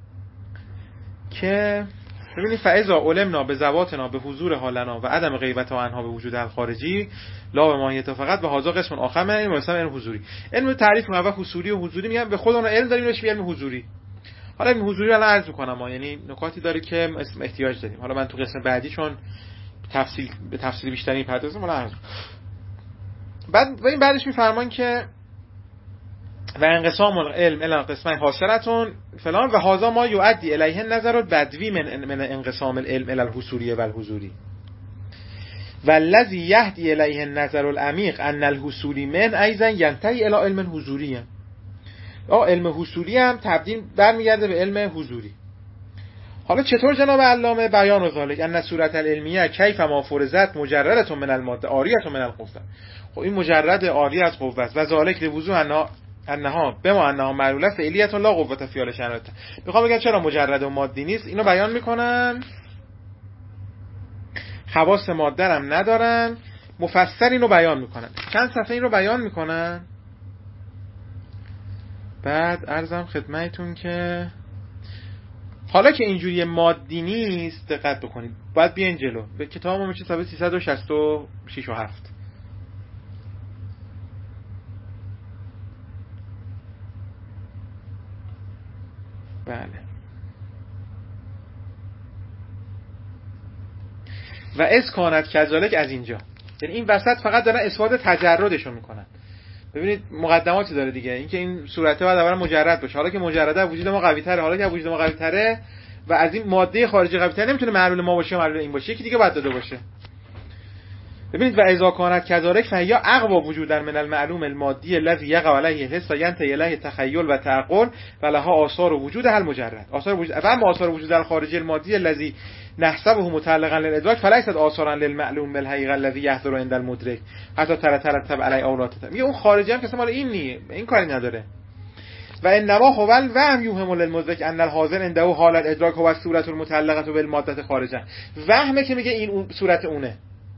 که ببینید فاذا علمنا به ذواتنا به حضور حالنا و عدم غیبت آنها به وجود الخارجی لا به ماهیت فقط و هذا قسم آخر من این مثلا علم حضوری. علم تعریف اول حصولی و حضوری میگم به خودمون علم داریم بهش علم حضوری. حالا علم حضوری الان عرض می‌کنم ما، یعنی نکاتی داره که احتیاج داریم. حالا من تو قسم بعدی چون تفصیل به تفصیل بیشتری می‌پردازم حالا عرض. بعد این بعدش می‌فرمان که و انقسام العلم الى قسمین حاصلتون فلان و هذا ما یؤدی الیه النظر البدوی من من انقسام العلم الى الحصولی و الحضوری والذی یهدی الیه النظر العمیق ان الحصولی من ایضا ینتهی الی علم حضوری. آ علم حصولی هم تبدیل برمیگرده به علم حضوری. حالا چطور جناب علامه بیان ذلک ان صورت العلمیه کیف ما فرضت مجرده من الماده عاریه من القوه. خب این مجرد عاری از قوه است و ذلک لوضوح ان انها بما انها معلوله فعلیت لا قوت فی حال شرایط. میخوام بگم چرا مجرد و مادی نیست، اینو بیان میکنن، خواص ماده هم ندارن، مفصل اینو بیان میکنن، چند صفحه این رو بیان میکنن. بعد عرضم خدمتتون که حالا که اینجوری مادی نیست، دقت بکنید، باید بیاین جلو. به کتاب ما میشه صفحه سیصد و شصت و شش و هفت. بله. و اس کانت کذالک از اینجا، یعنی این وسط فقط دارن اثبات تجردشون میکنن. ببینید مقدماتی داره دیگه، اینکه این صورته باید اولا مجرد باشه، حالا که مجرده وجود ما قوی تره، حالا که وجود ما قوی تره و از این ماده خارجی قوی تره نمیتونه معلول ما باشه، معلول این باشه، یکی دیگه باید داده باشه. ببینید و اذا کانت کذالک فهی اقوا وجودا من المعلوم المادی الذي يقع عليه حس ينتهي اليه تخیل و تعقل و لها آثار وجود هل مجرد. آثار وجود و اما آثار وجود الخارجی المادی الذي نحسبه متعلقا للادراک فليست آثارا للمعلوم بالحقیقه الذي يحضر عند المدرك حتی ترتب علی اولات. میگه اون خارجی هم که مال این نی، این کاری نداره. و انما هو الوهم یوهم للمدرک ان الحاضر عنده حال الادراک هو الصوره المتعلقه بالماده خارجا. وهمه که میگه این اون صورت اونه.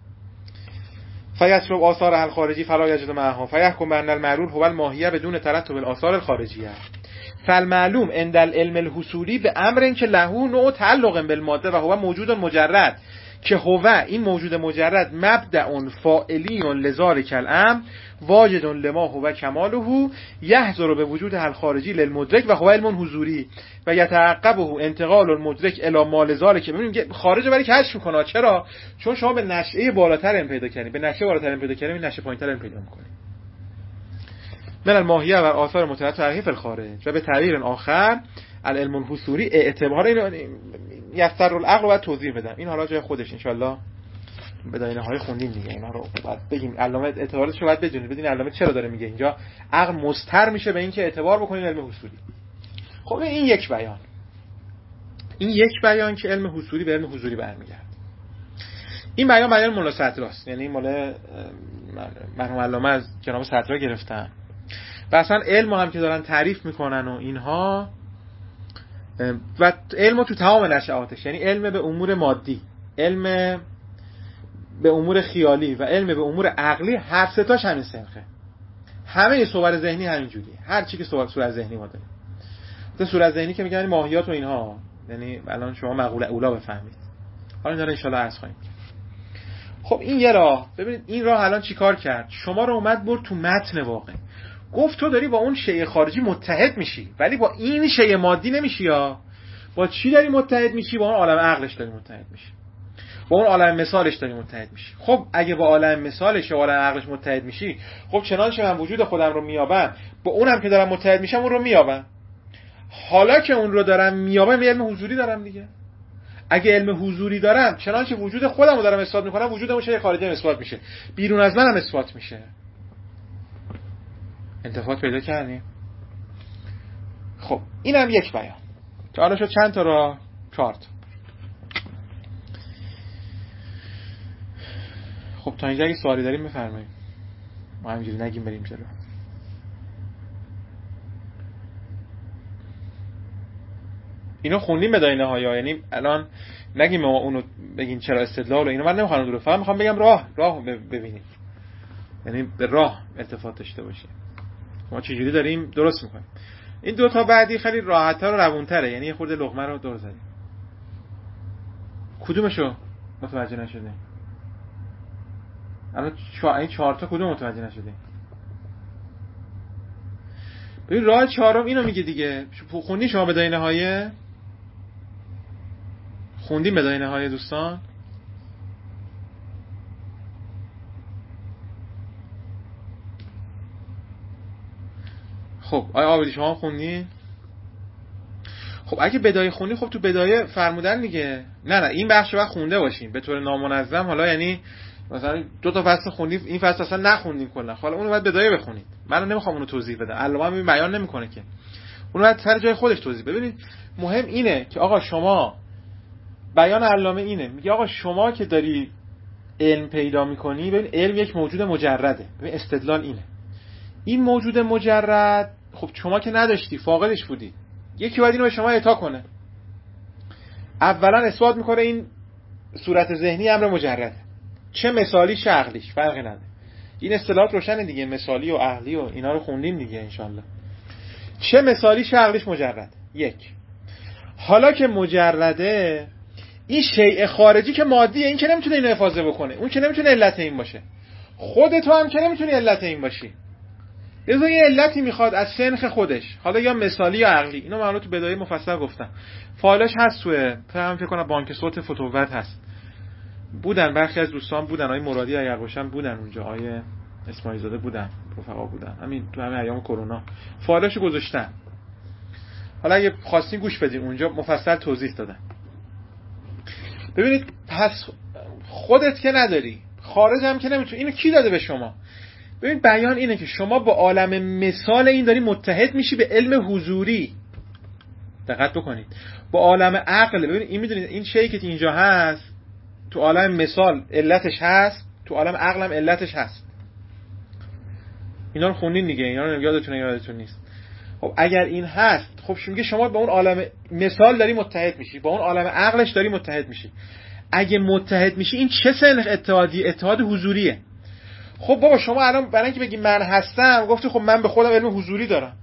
فیسلب آثار الخارجی فلا یجد معها فیحکم بان المعلول هو الماهیه بدون ترتب الاثار الخارجیه. فالمعلوم عند العلم الحصولی به امر که له نوع تعلق بالماده و هو موجود مجرد که هو این موجود مجرد مبدأ فاعلی لذالک الامر واجد لما هو کماله یحضر به وجود الخارجی للمدرک و هو علم حضوری و یتعقبه انتقال المدرک الی ما لذالک. ببینید خارج رو برای کشف میکنه. چرا؟ چون شما به نشأه بالاتر این پیدا کردید، به نشأه بالاتر این پیدا کردید، این نشأه پایینتر این پیدا میکنید. من الماهیه و آثار مترتبه علیه الخارج و به تعبیر آخر العلم الحصولی اعتبار اینو یستر العقل و توضیح بدم. این حالا جای خودش ان شاء الله به داینه‌های خوندیم دیگه، اینا رو بعد بگیم. علامه اعتباراتش رو بعد بدونید، بدین علامه چرا داره میگه اینجا عقل مستر میشه به اینکه اعتبار بکنین علم حصولی. خب این یک بیان، این یک بیان که علم حصولی به علم حضوری برمیگرده. این بیان بیان مولا صدراست، یعنی مال مرحوم علامه از جناب صدرا گرفتن. و اصلا علم هم که دارن تعریف میکنن و اینها، و علم تو تمام نشأاتش، یعنی علم به امور مادی، علم به امور خیالی و علم به امور عقلی، هر سه تاش همین سنخه. همه صور ذهنی همین جوریه. هر چی که صور ذهنی ما داریم، مثلا صور ذهنی که میگن ماهیات و اینها، یعنی الان شما مقوله اولا بفهمید. حالا اینا رو ان شاء الله عرض خواهیم کرد. خب این یه راه. ببینید این راه الان چیکار کرد؟ شما رو اومد برد تو متن واقع، گفت تو داری با اون شیء خارجی متحد میشی ولی با این شیء مادی نمیشی. یا با چی داری متحد میشی؟ با اون عالم عقلش داری متحد میشی، با اون عالم مثالش داری متحد میشی. خب اگه با عالم مثالش و عالم عقلش متحد میشی، خب چنانچه من وجود خودم رو میابم، با اونم که دارم متحد میشم اون رو میابم. حالا که اون رو دارم میابم، علم حضوری دارم دیگه. اگه علم حضوری دارم، چنانچه وجود خودم رو دارم اثبات میکنم، وجود اون شیء خارجی هم اثبات میشه، بیرون از منم اثبات میشه. انتفاض پیدا کردیم. خب اینم یک بیان که حالا شد چند تا را؟ چهار تا. خب تا اینجا اگه سوالی داریم بفرمایید، ما همینجوری نگیم بریم جلو. اینو خوندیم به داینه ها، یعنی الان نگیم ما اونو بگین چرا استدلال و اینو من نمیخوام اون رو فهم، میخوام بگم راه راه ببینید، یعنی به راه التفات داشته باشه ما چجوری داریم درست میکنیم. این دو تا بعدی خیلی راحت‌تر و روون‌تره، یعنی یه خورده لقمه رو دور زدیم. کدومشو متوجه نشده؟ الان این چهار تا کدوم متوجه نشده؟ ببین راه چهارم اینو میگه دیگه. خوندی شما به داینه های؟ خوندیم به داینه های دوستان؟ خب آیا آبادی شما خوندی؟ خب اگه بدایه خوندی، خب تو بدایه فرمودن میگه نه نه این بخش رو خونده باشین به طور نامنظم. حالا یعنی مثلا دو تا فصل خوندیم، این فصل اصلا نخوندیم کلا، حالا اونو باید بدایه بخونید. من نمیخوام اونو توضیح بدم، علامه هم بیان نمیکنه که، اونو باید سر جای خودش توضیح. ببینید مهم اینه که آقا شما، بیان علامه اینه، میگه آقا شما که داری علم پیدا میکنی، ببین علم یک موجود مجرده. ببین استدلال اینه، این موجود مجرد خب شما که نداشتی، فاقدش بودی، یکی باید اینو به شما اعطا کنه. اولا اثبات میکنه این صورت ذهنی امر مجرد، چه مثالی چه عقلیش فرقی نداره. این اصطلاحات روشنه دیگه، مثالی و عقلی و اینا رو خوندیم دیگه انشالله. چه مثالی چه عقلیش مجرد. یک، حالا که مجرده، این شیء خارجی که مادیه، این که نمیتونه اینو افاضه بکنه، اون که نمیتونه علت این باشه، خودت هم که نمیتونی علت این باشی. لذا یه علتی میخواد از سنخ خودش، حالا یا مثالی یا عقلی. اینو من تو بدایه مفصل گفتم، فایلش هست توی فهم فکر کنم بانک صوت فتوورد هست. بودن برخی از دوستان بودن، آقای مرادی اگر باشن بودن اونجا، آقای اسماعیل زاده بودن، رفقا بودن، همین تو همین ایام کرونا فایلشو گذاشتن. حالا اگه خواستین گوش بدین، اونجا مفصل توضیح دادن. ببینید پس خودت که نداری، خارج هم که نمیتونی، اینو کی داده به شما؟ ببین بیان اینه که شما با عالم مثال این داری متحد میشی به علم حضوری. دقت بکنید، با عالم عقل. ببین این میدونید این شیء که اینجا هست تو عالم مثال علتش هست، تو عالم عقل هم علتش هست. اینا رو خوندین دیگه، اینا رو یادتونه یادتون نیست. خب اگر این هست، خب میگه شما با اون عالم مثال داری متحد میشی، با اون عالم عقلش داری متحد میشی. اگه متحد میشی این چه سنخ اتحادی؟ اتحاد حضوریه. خب بابا شما الان برای اینکه بگی من هستم، گفتی خب من به خودم علم حضوری دارم،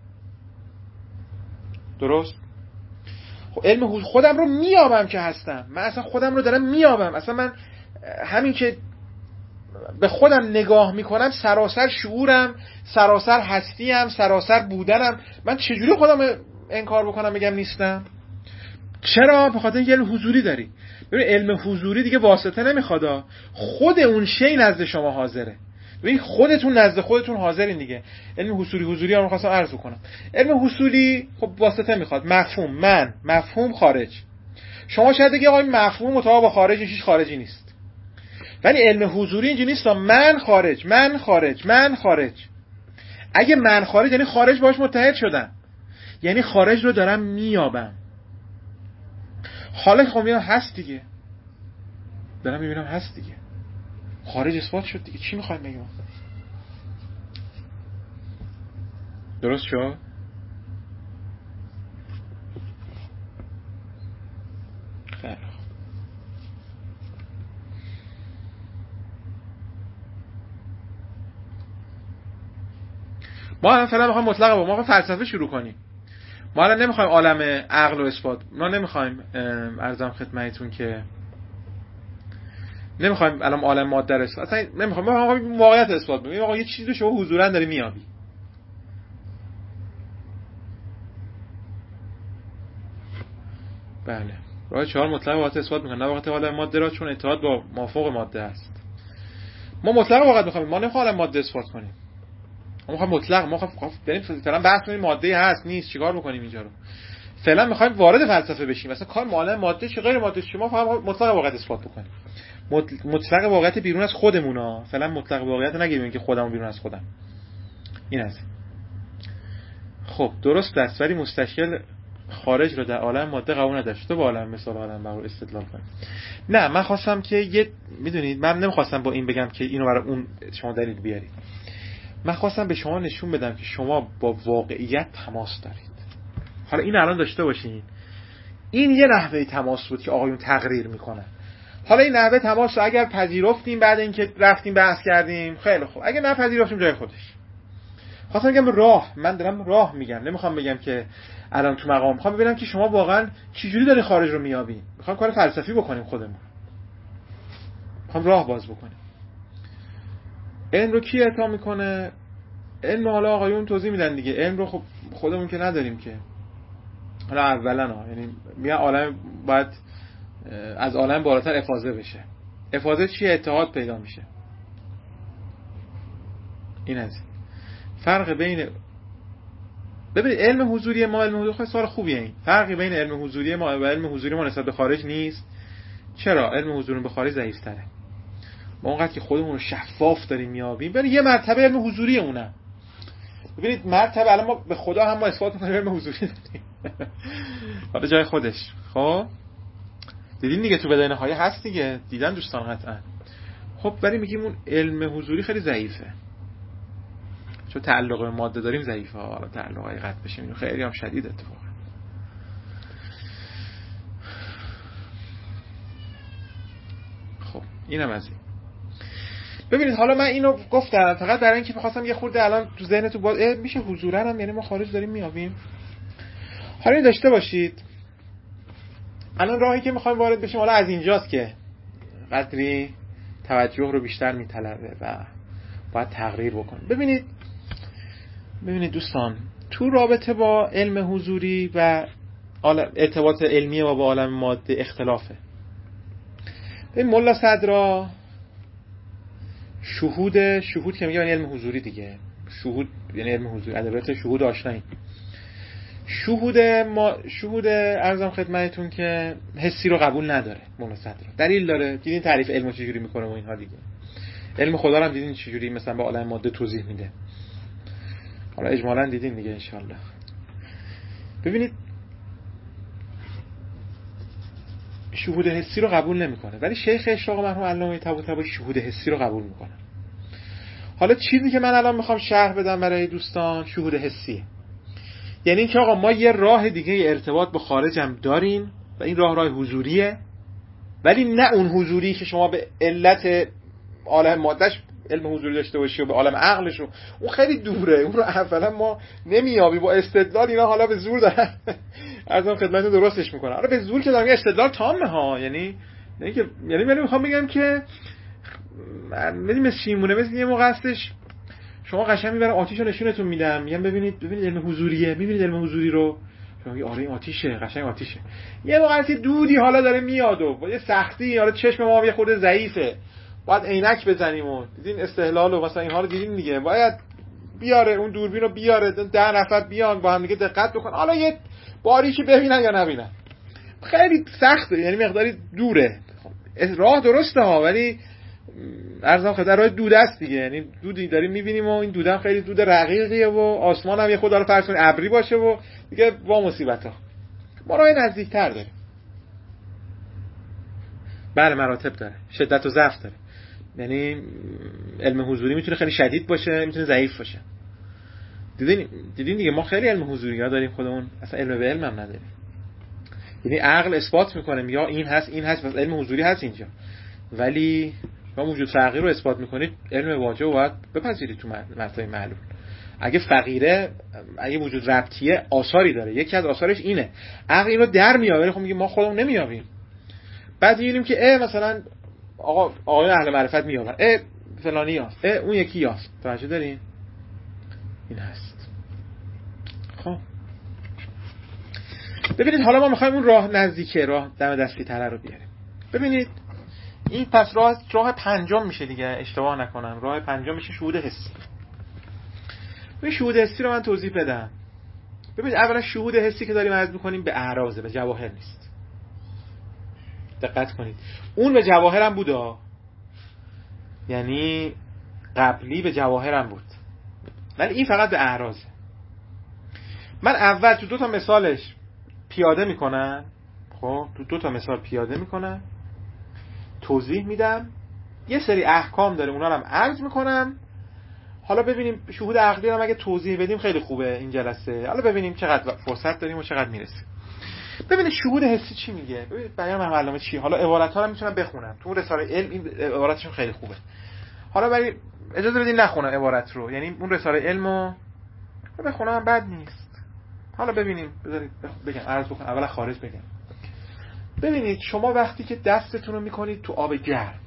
درست؟ خب علم حضور خودم رو میابم که هستم، من اصلا خودم رو دارم میابم. اصلا من همین که به خودم نگاه میکنم سراسر شعورم، سراسر هستیم، سراسر بودنم. من چجوری خودم انکار بکنم بگم نیستم؟ چرا؟ به خاطر اینکه علم حضوری داری. ببین علم حضوری دیگه واسطه نمیخواد، خود اون شی نزد شما حاضره. ببین خودتون نزد خودتون حاضرین دیگه. علم حضوری حضوری هم خواستم عرض کنم. علم حضوری خب واسطه میخواد، مفهوم، من، مفهوم، خارج. شما شاید بگی آقا این مفهوم مطابق با خارج هیچ خارجی نیست. ولی علم حضوری اینجوری نیست، من خارج، من خارج، من خارج. اگه من خارج یعنی خارج باش متحد شدم، یعنی خارج رو دارم میابم. حالا که خب میبینم هست دیگه، دارم میبینم هست دیگه، خارج اثبات شد دیگه، چی میخوایم بگیم؟ درست شد؟ خیلی ما الان فعلا میخوایم مطلق با ما فلسفه شروع کنیم. ما الان نمیخوایم عالم عقل و اثبات، ما نمیخوایم ارزم خدمتتون که نمیخوایم الان عالم ماده رو اثبات، اصلا نمیخوایم، ما میخوایم واقعیت اثبات بکنیم. آقا یه چیزی رو شما حضوراً داری میابی. بله، راه چهار مطلق واقعیت اثبات میکنه، نه واقعیت عالم ماده را، چون اتحاد با مافوق ماده است. ما مطلق واقعیت میخوایم، ما نمیخوایم عالم ماده اثبات کنیم. ما میخوایم مطلق، ما میخوایم بریم فعلا بحث کنیم ماده هست نیست، چیکار بکنیم اینجا رو. فعلا میخوایم وارد فلسفه بشیم، مثلا کار عالم ماده چه غیر ماده، شما فقط مطلق واقعیت اثبات بکنیم. مطلق واقعیت بیرون از خودمونا، فعلا مطلق واقعیت نگیریم که خودمون بیرون از خودم. این است. خب درست است، ولی مستشکل خارج رو در عالم ماده قبول نداشته، با عالم مثال عالم بر استدلال کنیم. نه من خواستم که یه میدونید من نمیخواستم با این بگم که اینو برای اون شما دلیل بیارید. من خواستم به شما نشون بدم که شما با واقعیت تماس دارید. حالا این الان داشته باشین، این یه نحوه تماس بود که آقایون تقریر میکنن. حالا این نحوه تماس رو اگر پذیرفتیم بعد اینکه رفتیم بحث کردیم خیلی خوب، اگه نه پذیرفتیم جای خودش. خواستم بگم راه، من دارم راه میگم، نمیخوام بگم که الان تو مقام، میخوام ببینم که شما واقعا چجوری داری خارج رو میابی. میخوام کار فلسفی بکنیم خودمون، میخوام راه باز بکنیم. علم رو کی اعطا میکنه؟ علم حالا آقایون توضیح میدن دیگه. علم رو خب خودمون که نداریم که. حالا اولا ها یعنی میگن عالم باید از عالم بالاتر افاضه بشه. افاضه چیه؟ اتحاد پیدا میشه. این از فرق بین، ببینید علم حضوری ما، علم حضوری خیلی سوال خوبیه. این فرقی بین علم حضوری ما و علم حضوری ما نسبت به خارج نیست. چرا؟ علم حضوری به خارج ضعیف‌تره. ما اونقدر که خودمون رو شفاف داریم میابیم، ولی یه مرتبه علم حضوری اونه. ببینید مرتبه الان ما به خدا هم ما اثبات می‌کنیم علم حضوری داریم. حالا جای خودش. خب دیدین دیگه تو بدایه نهایه هست دیگه، دیدن دوستان قطعا. خب ولی میگیم اون علم حضوری خیلی ضعیفه. چون تعلق به ماده داریم ضعیفه ها. حالا تعلق حقیقت بشیم اینو خیلی هم شدید اتفاقا. خب اینم از این. ببینید حالا من اینو گفتم فقط برای اینکه می‌خواستم یه خورده الان تو ذهنتون باز میشه حضورا هم، یعنی ما خارج داریم میابیم. حالا این داشته باشید الان راهی که می‌خوایم وارد بشیم حالا از اینجاست که قدری توجه رو بیشتر میطلبه و باید تغییر بکنه. ببینید ببینید دوستان، تو رابطه با علم حضوری و ارتباط علمی و با عالم ماده اختلافه. ببین ملا صدرا شهود شهود که میگه علم حضوری دیگه، شهود یعنی علم حضوری، ادبیات شهود آشنایی. شهود ما شهود عرضم خدمتتون که حسی رو قبول نداره ملا صدرا. دلیل داره، دیدین تعریف علم چجوری میکنه و اینها دیگه. علم خدا رو هم دیدین چجوری مثلا با عالم ماده توضیح میده. حالا اجمالاً دیدین دیگه انشالله. ببینید شهود حسی رو قبول نمیکنه، ولی شیخ اشراق مرحوم علامه طباطبایی شهود حسی رو قبول میکنه. حالا چیزی که من الان میخوام شرح بدم برای دوستان شهود حسیه. یعنی اینکه آقا ما یه راه دیگه ارتباط با خارج هم داریم و این راه راه حضوریه، ولی نه اون حضوری که شما به علت عالم مادهش علم حضوری داشته باشی و به عالم عقلش، اون خیلی دوره، اون رو اولا ما نمیابی با استدلال. اینا حالا به زور دارن ارزم خدمتتون درستش میکنن. حالا به زور که دارم استدلال تامه ها، یعنی یعنی که یعنی من میخوام بگم که مثل مثل شیمونه، مثل یه موقع هستش شما قشنگ میبرم آتیشو نشونتون میدم، میگم ببینید ببینید علم حضوریه، میبینید علم حضوری رو، شما میگی آره این آتیشه، قشنگ آتیشه. یه موقع هستی دودی حالا داره میاد و با یه سختی، حالا چشم ما یه خورده ضعیفه، باید عینک بزنیم و دیدین استهلال و مثلا اینها رو دیدین دیگه، باید بیاره اون دوربین رو بیاره، ده نفر بیان با هم دیگه دقت بکن حالا یه باریکی ببینن یا نبینن. خیلی سخته، یعنی مقداری دوره. راه درسته ها، ولی ارزم خدمت راه دود است دیگه، یعنی دودی داریم میبینیم و این دودم خیلی دود رقیقیه و آسمان هم یه خود داره فرض کنید ابری باشه و دیگه با مصیبت ها. ما راه نزدیکتر داریم. بله مراتب داره، شدت و ضعف داره. یعنی علم حضوری میتونه خیلی شدید باشه، میتونه ضعیف باشه. دیدین دیدین دیگه ما خیلی علم حضوری ها داریم، خودمون اصلا علم به علم هم نداریم. یعنی عقل اثبات میکنه یا این هست این هست، پس علم حضوری هست اینجا، ولی شما وجود فقیر رو اثبات میکنید علم واجب رو باید بپذیرید تو مرتبه معلوم. اگه فقیره، اگه وجود ربطیه آثاری داره، یکی از آثارش اینه عقل اینو در میاره، ولی خب میگه ما خودمون نمیابیم. بعد میگیم که اه مثلا آقا آقای اهل معرفت میابن، اه فلانی یافت، اه اون یکی یافت. توجه دارین؟ این هست. خب ببینید حالا ما میخوایم اون راه نزدیکه، راه دم دستی تره رو بیاریم. ببینید این پس راه راه پنجم میشه دیگه، اشتباه نکنم راه پنجم میشه شهود حسی. این شهود حسی رو من توضیح بدم. ببینید اولا شهود حسی که داریم عرض میکنیم به اعراضه، به جواهر نیست. دقت کنید اون به جواهر هم بوده، یعنی قبلی به جواهر هم بود، ولی این فقط به اعراضه. من اول تو دو تا مثالش پیاده میکنم، خب تو دو تا مثال پیاده میکنم توضیح میدم، یه سری احکام داره اونا رو هم عرض میکنم. حالا ببینیم شهود عقلی رو اگه توضیح بدیم خیلی خوبه این جلسه. حالا ببینیم چقدر فرصت داریم و چقدر میرسیم. ببینید شهود حسی چی میگه، ببینید بیان محمد علامه چی. حالا عبارت ها رو میتونم بخونم تو رساله علم، این عبارتشون خیلی خوبه. حالا ولی اجازه بدین نخونم عبارت رو، یعنی اون رساله علمو بخونم بد نیست. حالا ببینیم، بذارید بگم عرض بکنم اول خارج بگم. ببینید شما وقتی که دستتون رو میکنید تو آب گرم،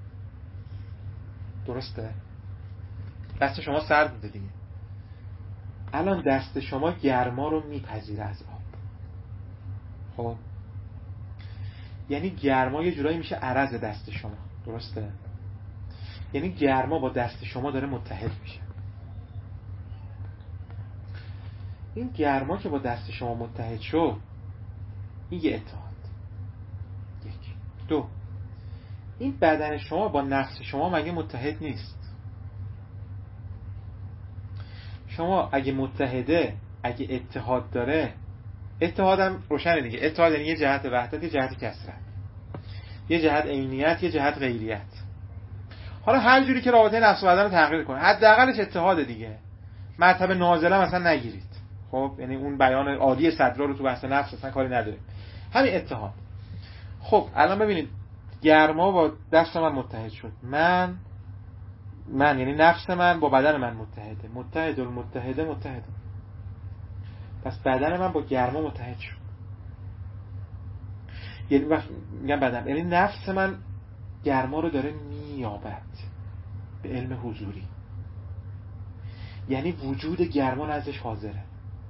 درسته؟ دست شما سرد بوده دیگه، الان دست شما گرما رو میپذیره از آب. خب یعنی گرما یه جورایی میشه عرض دست شما، درسته؟ یعنی گرما با دست شما داره متحد میشه. این گرما که با دست شما متحد شد این یه اتحاد. یک دو، این بدن شما با نفس شما مگه متحد نیست؟ شما اگه متحده، اگه اتحاد داره، اتحادم روشنه دیگه، اتحاد یعنی یه جهت وحدت، یه جهت کثرت، یه جهت عینیت، یه جهت غیریت. حالا هر جوری که رابطه نفس و بدن رو تغییر کنه حداقلش اتحاد دیگه. مطلب نازله مثلا نگیرید. خب یعنی اون بیان عالی صدرا رو تو بحث نفس اصلا کاری نداره. همین اتحاد. خب الان ببینید گرما با دست من متحد شد. من من یعنی نفس من با بدن من متحده. متحد المتحده متحد. پس بدن من با گرما متحد شد. یعنی وقت میگم بدن یعنی نفس من گرما رو داره مییابد به علم حضوری. یعنی وجود گرما نزدش حاضره.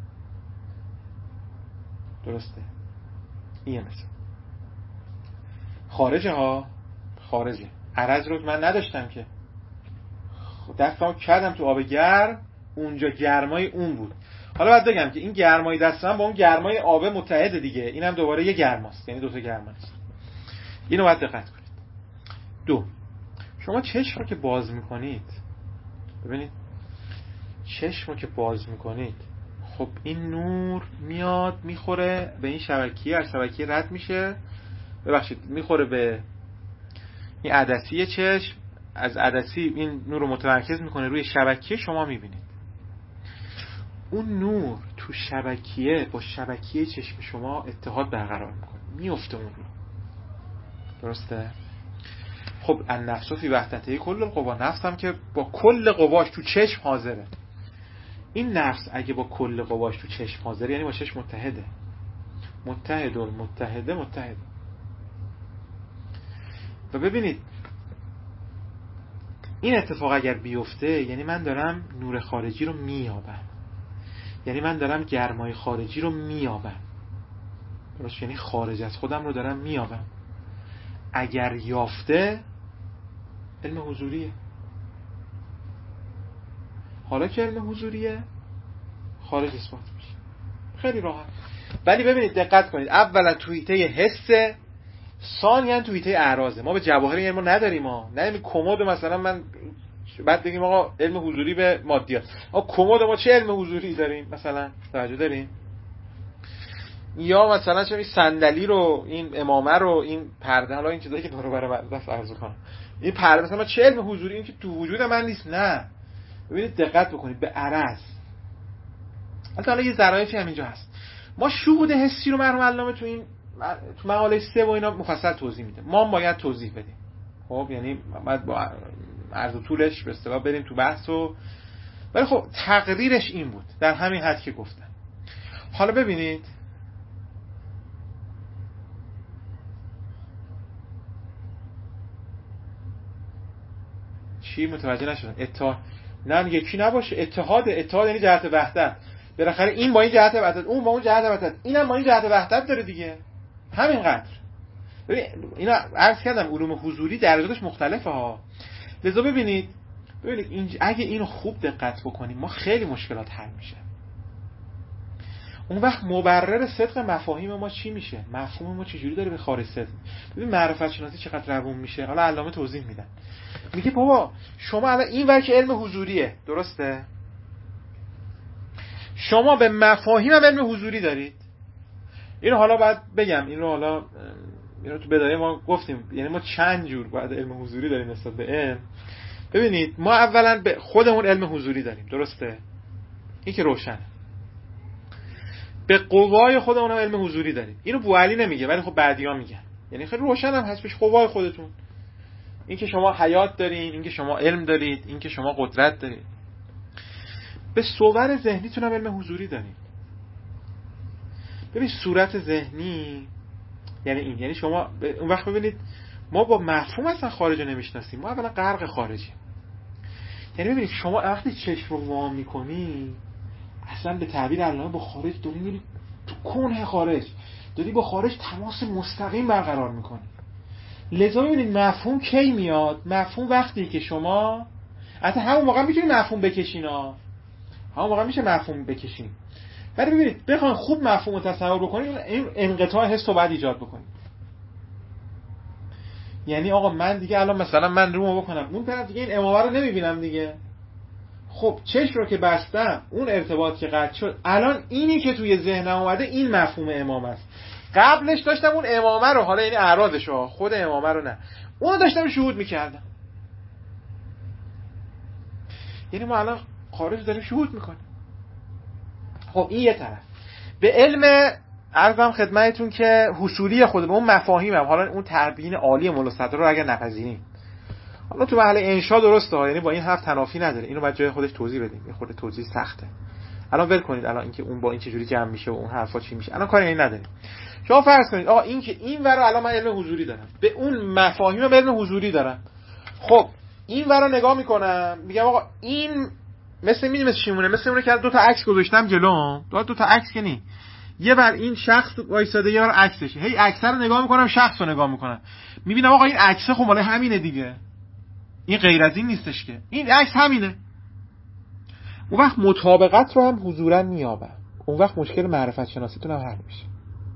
درسته؟ این مثلا خارجه ها، خارجه. عرض رو من نداشتم که، دستم کردم تو آب گرم، اونجا گرمای اون بود. حالا باید بگم که این گرمای دست من با اون گرمای آب متحد دیگه، اینم دوباره یه گرماست، یعنی دو تا گرماست. اینو باید دقت کنید. دو، شما چشم رو که باز میکنید، ببینید چشم رو که باز میکنید، خب این نور میاد میخوره به این شبکیه، از شبکیه رد میشه، ببخشید میخوره به این عدسی چشم، از عدسی این نور رو متمرکز میکنه روی شبکیه، شما میبینید. اون نور تو شبکیه با شبکیه چشم شما اتحاد برقرار میکنه، میفته اون رو. درسته؟ خب النفس فی وحدته کل القوا، نفس هم که با کل قواش تو چشم حاضره. این نفس اگه با کل قواش تو چشم حاضره یعنی با چشم متحده. متحد المتحده متحد. و ببینید این اتفاق اگر بیفته یعنی من دارم نور خارجی رو میابم، یعنی من دارم گرمای خارجی رو میابم. درست؟ یعنی خارج از خودم رو دارم میابم. اگر یافته علم حضوریه. حالا که علم حضوریه خارج اثبات میشه، خیلی راحت. ولی ببینید دقت کنید، اولا تو حیطه حسه، ثانیاً تو حیطه اعراضه. ما به جواهر علم نداریم ها، نه کمد مثلا من بعد بگیم آقا علم حضوری به مادیات، آقا کمد ما چه علم حضوری داریم مثلا؟ توجه داریم؟ یا مثلا چه این صندلی رو، این امامه رو، این پرده، حالا این چیزایی که دور و بر دست عرض کنم، این پرده مثلا چه علم حضوری؟ این که تو وجود من نیست. نه، ببینید دقت بکنید به عرض. حالا یه ظرافی هم اینجا هست. ما شهود حسی رو مرحوم علامه تو این تو مقاله سه و اینا مفصل توضیح میده. ما باید توضیح بدیم. خب یعنی بعد با عرض و طولش به اصطلاح بریم تو بحث و ولی خب تقریرش این بود در همین حد که گفتم. حالا ببینید چی متوجه نشدن؟ اتحاد نه یکی نباشه، اتحاد. اتحاد یعنی جهت وحدت. بالاخره این با این جهت وحدت، اون با اون جهت وحدت، اینم با این جهت وحدت داره دیگه. همینقدر. ببین اینا عرض کردم علوم حضوری درجاتش مختلفه ها. لذا ببینید ببینید این اگه اینو خوب دقت بکنیم ما خیلی مشکلات حل میشه. اون وقت مبرر صدق مفاهیم ما چی میشه؟ مفهوم ما چجوری داره به خارج صدق؟ ببین معرفت شناسی چقدر روون میشه. حالا علامه توضیح میدن. میگه بابا شما الان این ور که علم حضوریه، درسته؟ شما به مفاهیم هم علم حضوری دارید. اینو حالا باید بگم، اینو حالا اینو تو بدایه ما گفتیم، یعنی ما چند جور باید علم حضوری داریم نسبت به علم. ببینید ما اولا به خودمون علم حضوری داریم، درسته؟ این که روشنه. به قوای خودمون هم علم حضوری داریم. اینو بوعلی نمیگه ولی خب بعدی‌ها میگن. یعنی خیلی روشن هم هست پیش قوای خودتون. این که شما حیات دارین، این که شما علم دارید، این که شما قدرت دارید. به صور ذهنیتون هم علم حضوری دارید. ببین صورت ذهنی یعنی این، یعنی شما ب... اون وقت ببینید ما با مفهوم اصلا خارج رو نمیشناسیم، ما اولا غرق خارجیم. یعنی ببینید شما وقتی چشم رو وا میکنی اصلا به تعبیر علامه با خارج داری میری تو کنه خارج، داری با خارج تماس مستقیم برقرار میکنی. لذا ببینید مفهوم کی میاد؟ مفهوم وقتی که شما حتی همون موقع میتونی مفهوم بکشین ها، همون موقع میشه مفهوم بکشین. ولی ببینید بخواید خوب مفهوم رو تصور بکنید این انقطاع حس رو باید ایجاد بکنید. یعنی آقا من دیگه الان مثلا من رومو بکنم اون طرف دیگه این امامه رو نمیبینم دیگه. خب چشم رو که بستم اون ارتباط که قطع شد، الان اینی که توی ذهنم اومده این مفهوم امامه است. قبلش داشتم اون امامه رو، حالا یعنی اعراضش رو، خود امامه رو نه، اون داشتم شهود میکردم. یعنی ما الان خارج داریم شهود میکنیم. خب این یه طرف. به علم عرضم خدمتتون که حصولی خود به اون مفاهیمم، حالا اون تبیین عالی مولا صدرا رو اگر نپذیریم، حالا تو محل انشا درسته، یعنی با این حرف تنافی نداره، اینو باید جای خودش توضیح بدیم، یه خورده توضیح سخته. الان ول کنید الان اینکه اون با این چجوری جمع میشه و اون حرفا چی میشه، الان کاری این نداریم. شما فرض کنید آقا این که این ورا الان من علم حضوری دارم، به اون مفاهیم به علم حضوری دارم. خب این ورا نگاه میکنم میگم آقا این مثل میدونی مثل چیمونه، مثل اونه که دو تا عکس گذاشتم جلوم، دو, دو تا عکس که نی، یه بر این شخص وایساده یه بر عکسشه، هی عکس رو نگاه میکنم شخص رو نگاه میکنم میبینم آقا این عکس خب مال همینه دیگه، این غیر از این نیستش که، این عکس همینه. اون وقت مطابقت رو هم حضوراً میابم، اون وقت مشکل معرفت شناسیتون هم حل میشه.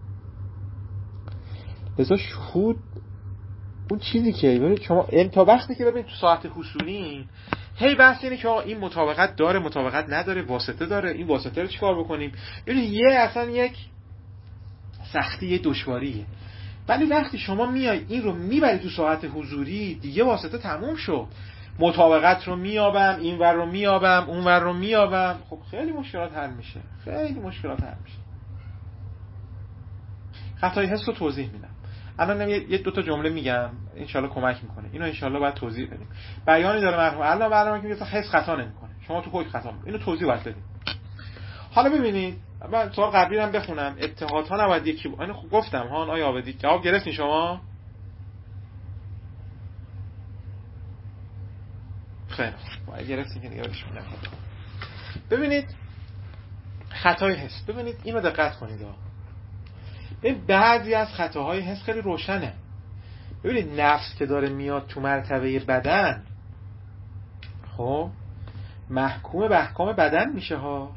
لذا شهود اون چیزی که ببینید شما این تا وقتی که ببینید تو ساعت حصولی هی بحث اینه که آقا این مطابقت داره مطابقت نداره، واسطه داره، این واسطه رو چیکار بکنیم، ببینید یه اصلا یک سختی دشواریه. ولی وقتی شما میای این رو میبری تو ساعت حضوری دیگه واسطه تموم شد، مطابقت رو میابم، این ور رو میابم، اون ور رو میابم، خب خیلی مشکلات حل میشه، خیلی مشکلات حل میشه. خطای حس رو توضیح میدم. الان یه دو تا جمله میگم ان شاءالله کمک میکنه، اینو ان شاءالله باید توضیح بدیم. بیانی داره مرحوم الله برنامه که مثلا حس خطا نمیکنه، شما تو خودت خطا میکنید، اینو توضیح باید بدیم. حالا ببینید من سوال قبلی هم بخونم، اتحادها نباید یکی اینو خب گفتم ها آیا عابدی جواب گرفتین شما؟ خیلی خوب گرفتین که دیگه بهش میگم. ببینید خطای حس، ببینید اینو دقت کنید ها. ببین بعضی از خطاهای حس خیلی روشنه. ببینید نفس که داره میاد تو مرتبه بدن، خب محکوم به احکام بدن میشه ها.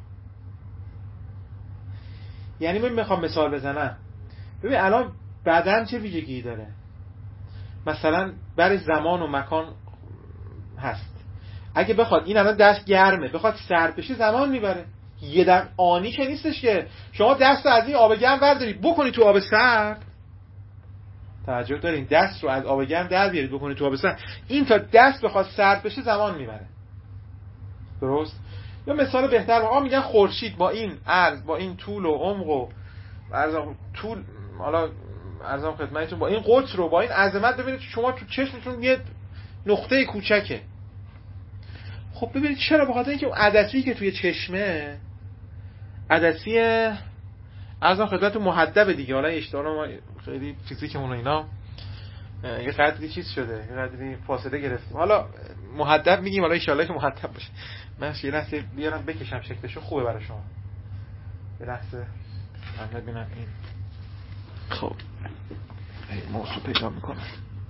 یعنی من میخوام مثال بزنم، ببین الان بدن چه ویژگی داره؟ مثلا برای زمان و مکان هست. اگه بخواد این الان دست گرمه بخواد سرد بشه زمان میبره، یه دم آنی که نیستش که شما دست رو از این آب گرم برداری بکنی تو آب سرد. توجه دارین؟ دست رو از آب گرم در بیارید بکنید تو آب سرد، این تا دست بخواد سرد بشه زمان میبره. درست؟ یا مثال بهتر آقا میگن خورشید با این عرض، با این طول و عمق و عرضم طول، حالا عرضم خدمتتون با این قطر رو با این عظمت، ببینید شما تو چشمتون یه نقطه کوچکه. خب ببینید چرا؟ بخاطر اینکه اون عدسی که توی چشمه عدسی عرضم خدمتتون محدب دیگه، حالا اشتباه ما خیلی فیزیکمون و اینا یه قدری چیز شده، یه قدری فاصله گرفتیم، حالا محدب میگیم، حالا ان شاءالله که محدب باشه. من یه لحظه بیارم بکشم شکلشو، خوبه برای شما. یه لحظه من ببینم این خب این موضوع پیدا میکنم.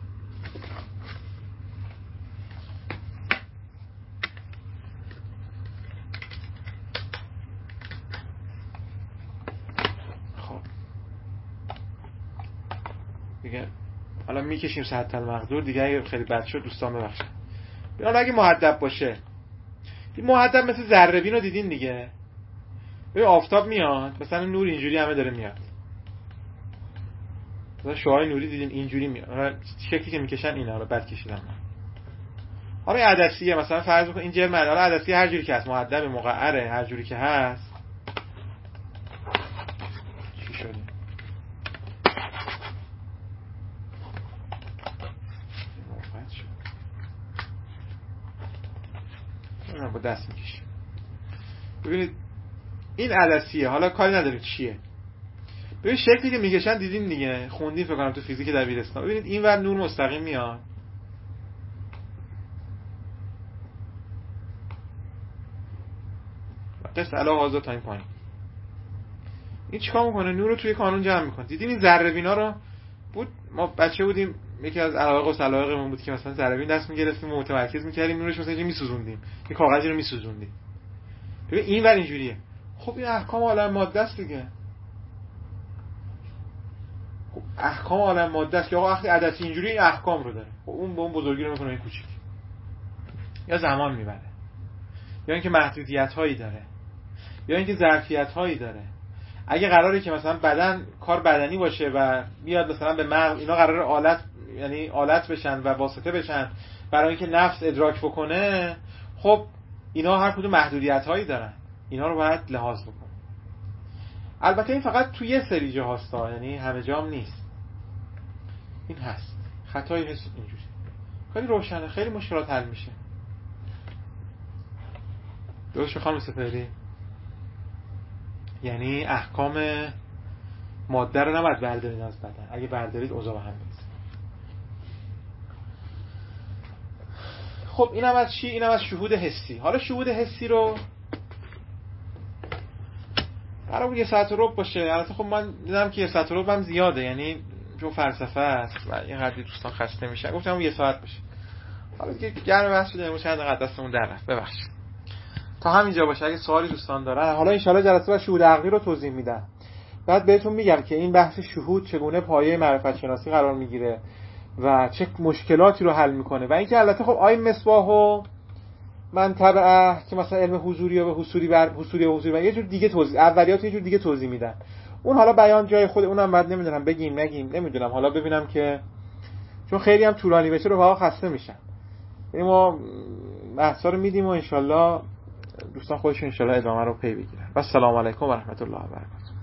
خب دیگه حالا میکشیم سطح المقدور دیگه، اگه خیلی بد شد دوستان ببخشید. حالا اگه محدب باشه، این محدب مثل ذره بین رو دیدین دیگه، ببین آفتاب میاد مثلا نور اینجوری همه داره میاد، مثلا شعاع نوری دیدین اینجوری میاد، شکلی که میکشن اینه، حالا بد کشیدم من. حالا عدسیه مثلا فرض بکن این جرم، حالا عدسیه هر جوری که هست، محدب مقعره هر جوری که هست. چی شد؟ من با دست میکشیم. ببینید این عدسیه، حالا کاری نداریم چیه. ببین شکلی که میکشن دیدین دیگه، خوندین فکر کنم تو فیزیک دبیرستان. ببینید این ور نور مستقیم میاد، قصد علاوه آزاد تا این پایین. این چیکار میکنه؟ نور رو توی کانون جمع میکنه. دیدین این ذره بینا رو بود، ما بچه بودیم یکی از علاقه و سلاقمون بود که مثلا ذره بین دست میگرفتیم و متمرکز میکردیم، نورش مثلا اینجوری میسوزوندیم، یه کاغذی رو میسوزوندیم. ببین این ور اینجوریه. خب این احکام عالم ماده است دیگه. خب احکام عالم ماده است که آقا وقتی عدسی اینجوری این احکام رو داره، خب اون به اون بزرگی رو میکنه این کوچیک، یا زمان میبره، یا اینکه محدودیت هایی داره، یا اینکه ظرفیت هایی داره. اگه قراره که مثلا بدن کار بدنی باشه و بیاد مثلا به مغز، اینا قراره آلت، یعنی آلت بشن و واسطه بشن برای اینکه نفس ادراک بکنه، خب اینا هر کدوم محدودیت هایی دارن، اینا رو باید لحاظ بکنیم. البته این فقط توی یه سری جاهاست، یعنی همه جا هم نیست. این هست خطایی هست اینجوری، خیلی روشنه، خیلی مشکلات حل میشه. درست خانم سپهری؟ یعنی احکام ماده رو نباید بردارید از بدن، اگه بردارید اوضاع به هم می‌ریزه. خب اینم از چی؟ اینم از شهود حسی. حالا شهود حسی رو قرار یه ساعت و ربع باشه. البته خب من دیدم که یه ساعت و ربع هم زیاده، یعنی جو فلسفه است و این قضیه دوستان خسته میشن، گفتم یه ساعت باشه. حالا دیگه گرم بحث شده، امروز چند دقیقه دستمون در رفت، ببخشید. تا همینجا باشه. اگه سوالی دوستان دارن، حالا ان شاءالله جلسه بعد شهود عقلی رو توضیح میدم. بعد بهتون میگم که این بحث شهود چگونه پایه معرفت شناسی قرار میگیره و چه مشکلاتی رو حل میکنه. و اینکه البته خب آیین مصباح و منطبع که مثلا علم حضوری و حصولی بر حصولی و حضوری و یه جور دیگه توضیح، اولیات یه جور دیگه توضیح میدن. اون حالا بیان جای خود اونم بعد نمیدونم بگیم نگیم، نمیدونم، حالا ببینم که چون خیلی هم طولانی بشه رو واقعا خسته میشن. یعنی ما بحثا رو میدیم و ان شاءالله دوستان خودشون ان شاءالله ادامه رو پی بگیرن. و السلام علیکم و رحمت الله و برکاته.